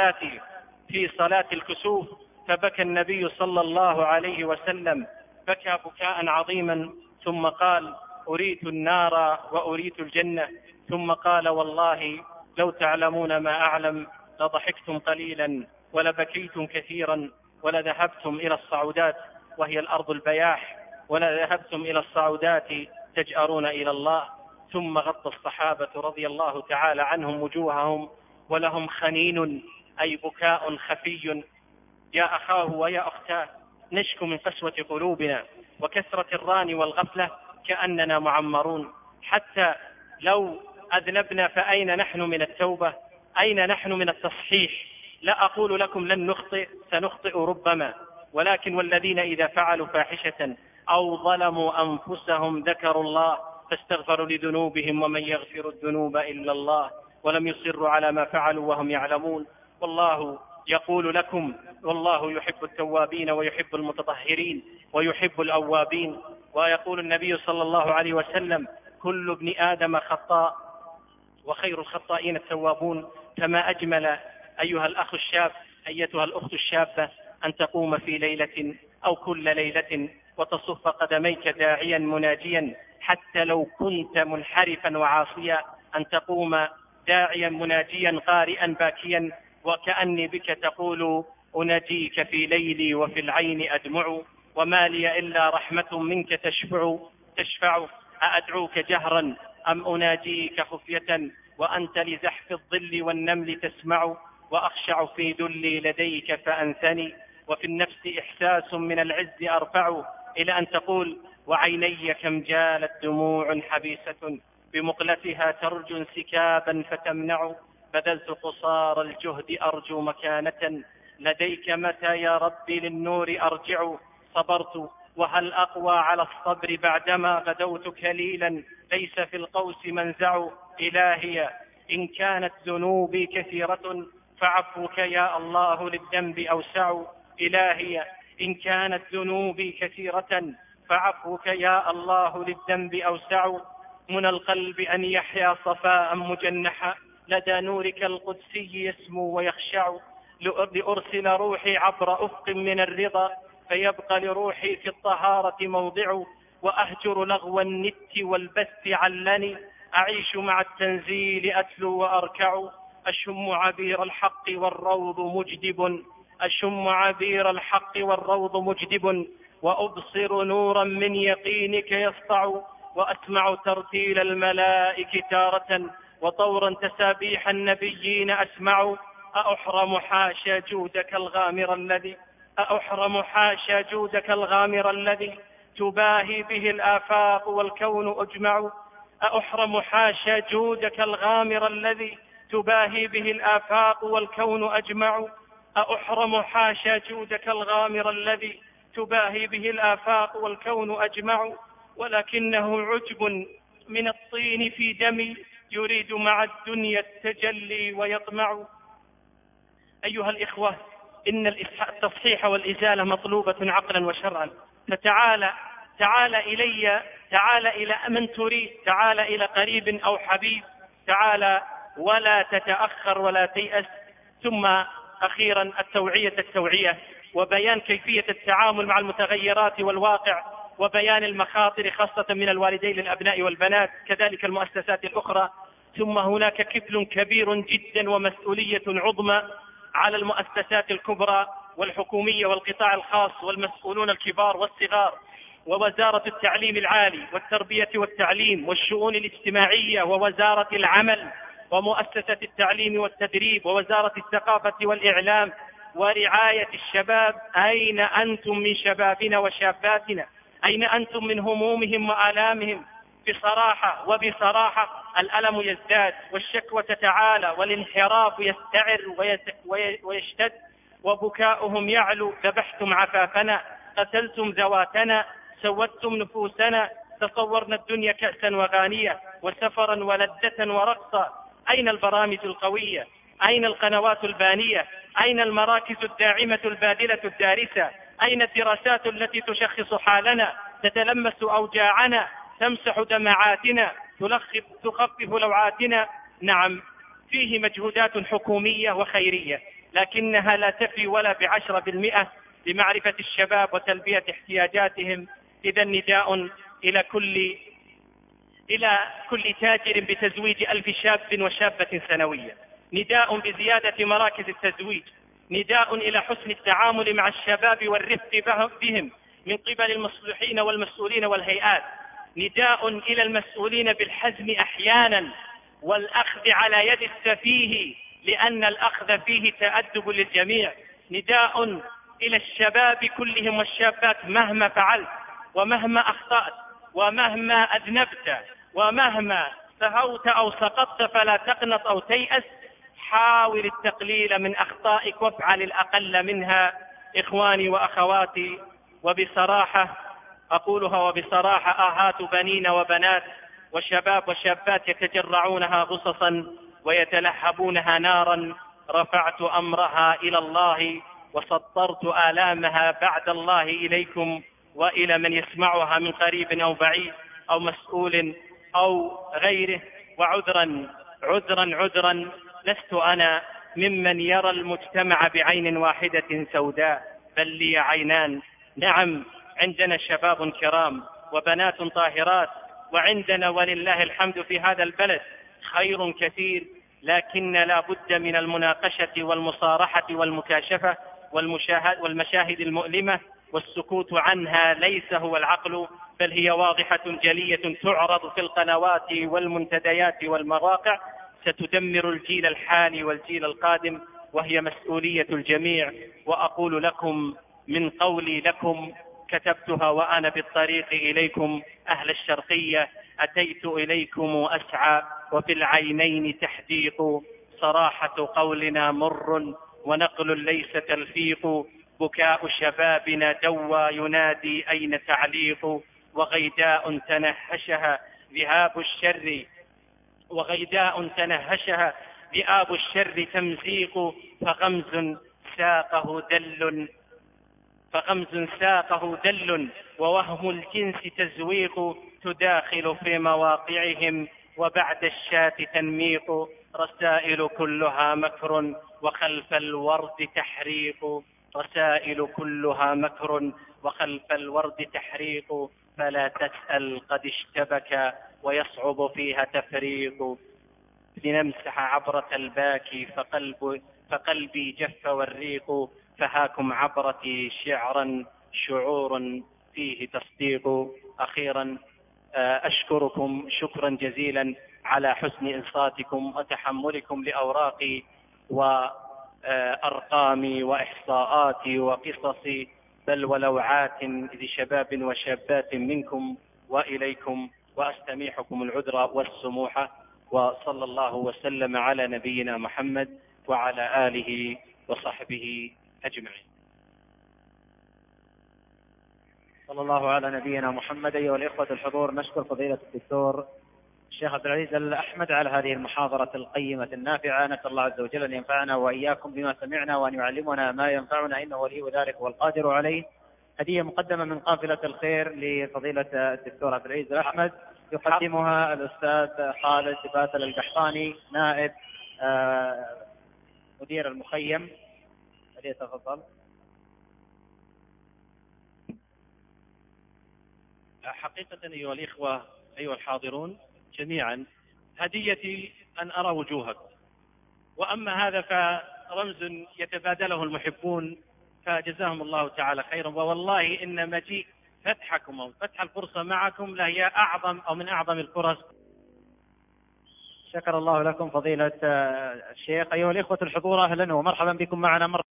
في صلاة الكسوف، فبكى النبي صلى الله عليه وسلم، بكى بكاء عظيما، ثم قال: أريت النار وأريت الجنة. ثم قال: والله لو تعلمون ما أعلم لضحكتم قليلا ولبكيتم كثيرا ولذهبتم إلى الصعودات، وهي الأرض البياح، ولذهبتم إلى الصعودات تجأرون إلى الله. ثم غطى الصحابة رضي الله تعالى عنهم وجوههم ولهم خنين، أي بكاء خفي. يا أخاه ويا أختاه، نشكو من قسوة قلوبنا وكثرة الران والغفلة كأننا معمرون. حتى لو أذنبنا فأين نحن من التوبة؟ أين نحن من التصحيح؟ لا أقول لكم لن نخطئ، سنخطئ ربما، ولكن والذين إذا فعلوا فاحشة أو ظلموا أنفسهم ذكروا الله فاستغفروا لذنوبهم ومن يغفر الذنوب إلا الله ولم يصروا على ما فعلوا وهم يعلمون. والله يقول لكم: والله يحب التوابين ويحب المتطهرين ويحب الأوابين. ويقول النبي صلى الله عليه وسلم: كل ابن آدم خطاء وخير الخطائين التوابون. فما أجمل أيها الأخ الشاب، أيتها الأخت الشابة، أن تقوم في ليلة أو كل ليلة وتصف قدميك داعيا مناجيا، حتى لو كنت منحرفا وعاصيا، أن تقوم داعيا مناجيا قارئا باكيا، وكأني بك تقول: أناجيك في ليلي وفي العين أدمع، وما لي إلا رحمة منك تشفع. أأدعوك جهرا أم أناجيك خفية وأنت لزحف الظل والنمل تسمع، وأخشع في ذلي لديك فأنثني، وفي النفس إحساس من العز أرفع، إلى أن تقول: وعيني كم جالت دموع حبيسة بمقلتها ترجو انسكابا فتمنع، بذلت قصار الجهد أرجو مكانة لديك متى يا ربي للنور أرجع، صبرت وهل أقوى على الصبر بعدما غدوت كليلا ليس في القوس منزع، إلهي إن كانت ذنوبي كثيرة فعفوك يا الله للذنب أوسع، إلهي إن كانت ذنوبي كثيرة فعفوك يا الله للذنب أوسع، من القلب أن يحيا صفاء مجنحا لدى نورك القدسي يسمو ويخشع، لأرسل روحي عبر أفق من الرضا فيبقى لروحي في الطهارة موضع، وأهجر لغو النت والبث علني أعيش مع التنزيل أتلو وأركع، أشم عبير الحق والروض مجدب، أشم عبير الحق والروض مجدب، وأبصر نورا من يقينك يسطع، وأسمع ترتيل الملائك تارة وطورا تسابيح النبيين أسمع، أأحرم حاشا جودك الغامر الذي أأحرم حاشا جودك الغامر الذي تباهي به الآفاق والكون أجمع، أأحرم حاشا جودك الغامر الذي تباهي به الآفاق والكون أجمع، أأحرم حاشا جودك الغامر الذي تباهي به الآفاق والكون أجمع، ولكنه عجب من الطين في دمي يريد مع الدنيا التجلي ويطمع. أيها الإخوة، إن التصحيح والإزالة مطلوبة عقلا وشرعا، تعال إلي، تعال إلى من تريد، تعال إلى قريب أو حبيب، تعالى ولا تتأخر ولا تيأس. ثم أخيرا التوعية وبيان كيفية التعامل مع المتغيرات والواقع، وبيان المخاطر خاصة من الوالدين للأبناء والبنات، كذلك المؤسسات الأخرى. ثم هناك كفل كبير جدا ومسؤولية عظمى على المؤسسات الكبرى والحكومية والقطاع الخاص والمسؤولون الكبار والصغار، ووزارة التعليم العالي والتربية والتعليم والشؤون الاجتماعية، ووزارة العمل، ومؤسسة التعليم والتدريب، ووزارة الثقافة والإعلام، ورعاية الشباب. أين أنتم من شبابنا وشاباتنا؟ أين أنتم من همومهم وآلامهم؟ وبصراحة الألم يزداد، والشكوى تتعالى، والانحراف يستعر ويشتد، وبكاؤهم يعلو. ذبحتم عفافنا، قتلتم ذواتنا، سودتم نفوسنا، تصورنا الدنيا كأسا وغانية، وسفرا ولذة ورقصا. أين البرامج القوية؟ أين القنوات البانية؟ أين المراكز الداعمة الباذلة الدارسة؟ أين الدراسات التي تشخص حالنا، تتلمس أوجاعنا، تمسح دمعاتنا، تخفف لوعاتنا؟ نعم، فيه مجهودات حكومية وخيرية، لكنها لا تفي ولا ب10% لمعرفة الشباب وتلبية احتياجاتهم. إذا نداء إلى كل تاجر بتزويج 1000 شاب وشابة سنويا، نداء بزيادة مراكز التزويج، نداء إلى حسن التعامل مع الشباب والرفق بهم من قبل المصلحين والمسؤولين والهيئات، نداء إلى المسؤولين بالحزم أحيانا والأخذ على يد السفيه، لأن الأخذ فيه تأدب للجميع. نداء إلى الشباب كلهم والشابات، مهما فعلت ومهما أخطأت ومهما أذنبت ومهما سهوت أو سقطت فلا تقنط أو تيأس، حاول التقليل من أخطائك وافعل الأقل منها. إخواني وأخواتي، وبصراحة أقولها وبصراحة، آهات بنين وبنات وشباب وشابات يتجرعونها غصصا ويتلهبونها نارا، رفعت أمرها إلى الله وسطرت آلامها بعد الله إليكم وإلى من يسمعها من قريب أو بعيد أو مسؤول أو غيره. وعذرا عذرا عذرا، لست أنا ممن يرى المجتمع بعين واحدة سوداء، بل لي عينان. نعم، عندنا شباب كرام وبنات طاهرات، وعندنا ولله الحمد في هذا البلد خير كثير، لكن لا بد من المناقشة والمصارحة والمكاشفة والمشاهد المؤلمة، والسكوت عنها ليس هو العقل، بل هي واضحة جلية تعرض في القنوات والمنتديات والمواقع، ستدمر الجيل الحالي والجيل القادم، وهي مسؤولية الجميع. وأقول لكم من قولي لكم، كتبتها وأنا بالطريق إليكم أهل الشرقية، أتيت إليكم أسعى وفي العينين تحديق، صراحة قولنا مر ونقل ليس تلفيق، بكاء شبابنا دوى ينادي أين تعليق، وغيداء ذئاب الشر تمزيق، فغمز ساقه دل ووهم الجنس تزويق، تداخل في مواقعهم وبعد الشاة تنميق، رسائل كلها مكر وخلف الورد تحريق، فلا تسأل قد اشتبك ويصعب فيها تفريق، لنمسح عبرة الباكي فقلبي جف والريق، فهاكم عبرتي شعرا شعور فيه تصديق. أخيرا أشكركم شكرا جزيلا على حسن إنصاتكم وتحملكم لأوراقي وأرقامي وإحصاءاتي وقصصي، بل ولوعات لشباب وشابات منكم وإليكم، وأستميحكم العذر والسموحة، وصلى الله وسلم على نبينا محمد وعلى آله وصحبه أجمعين. صلى الله على نبينا محمد. أيها الإخوة الحضور، نشكر فضيلة الدكتور الشيخ عبد العزيز الأحمد على هذه المحاضرة القيمة النافعة. نسأل الله عز وجل أن ينفعنا وإياكم بما سمعنا وأن يعلمنا ما ينفعنا، إنه ولي ذلك والقادر عليه. هدية مقدمة من قافلة الخير لفضيلة الدكتور عبد العزيز الأحمد يقدمها الأستاذ خالد باسل القحطاني نائب مدير المخيم. فليتفضل. حقيقة أيها الإخوة أيها الحاضرون جميعا، هديتي أن أرى وجوهكم، وأما هذا فرمز يتبادله المحبون، فجزاهم الله تعالى خيرا. ووالله إن مجيء فتحكم أو فتح الفرصة معكم لهي أعظم أو من أعظم الفرص. شكر الله لكم فضيلة الشيخ. أيها الإخوة الحضور، أهلا ومرحبا بكم معنا مرة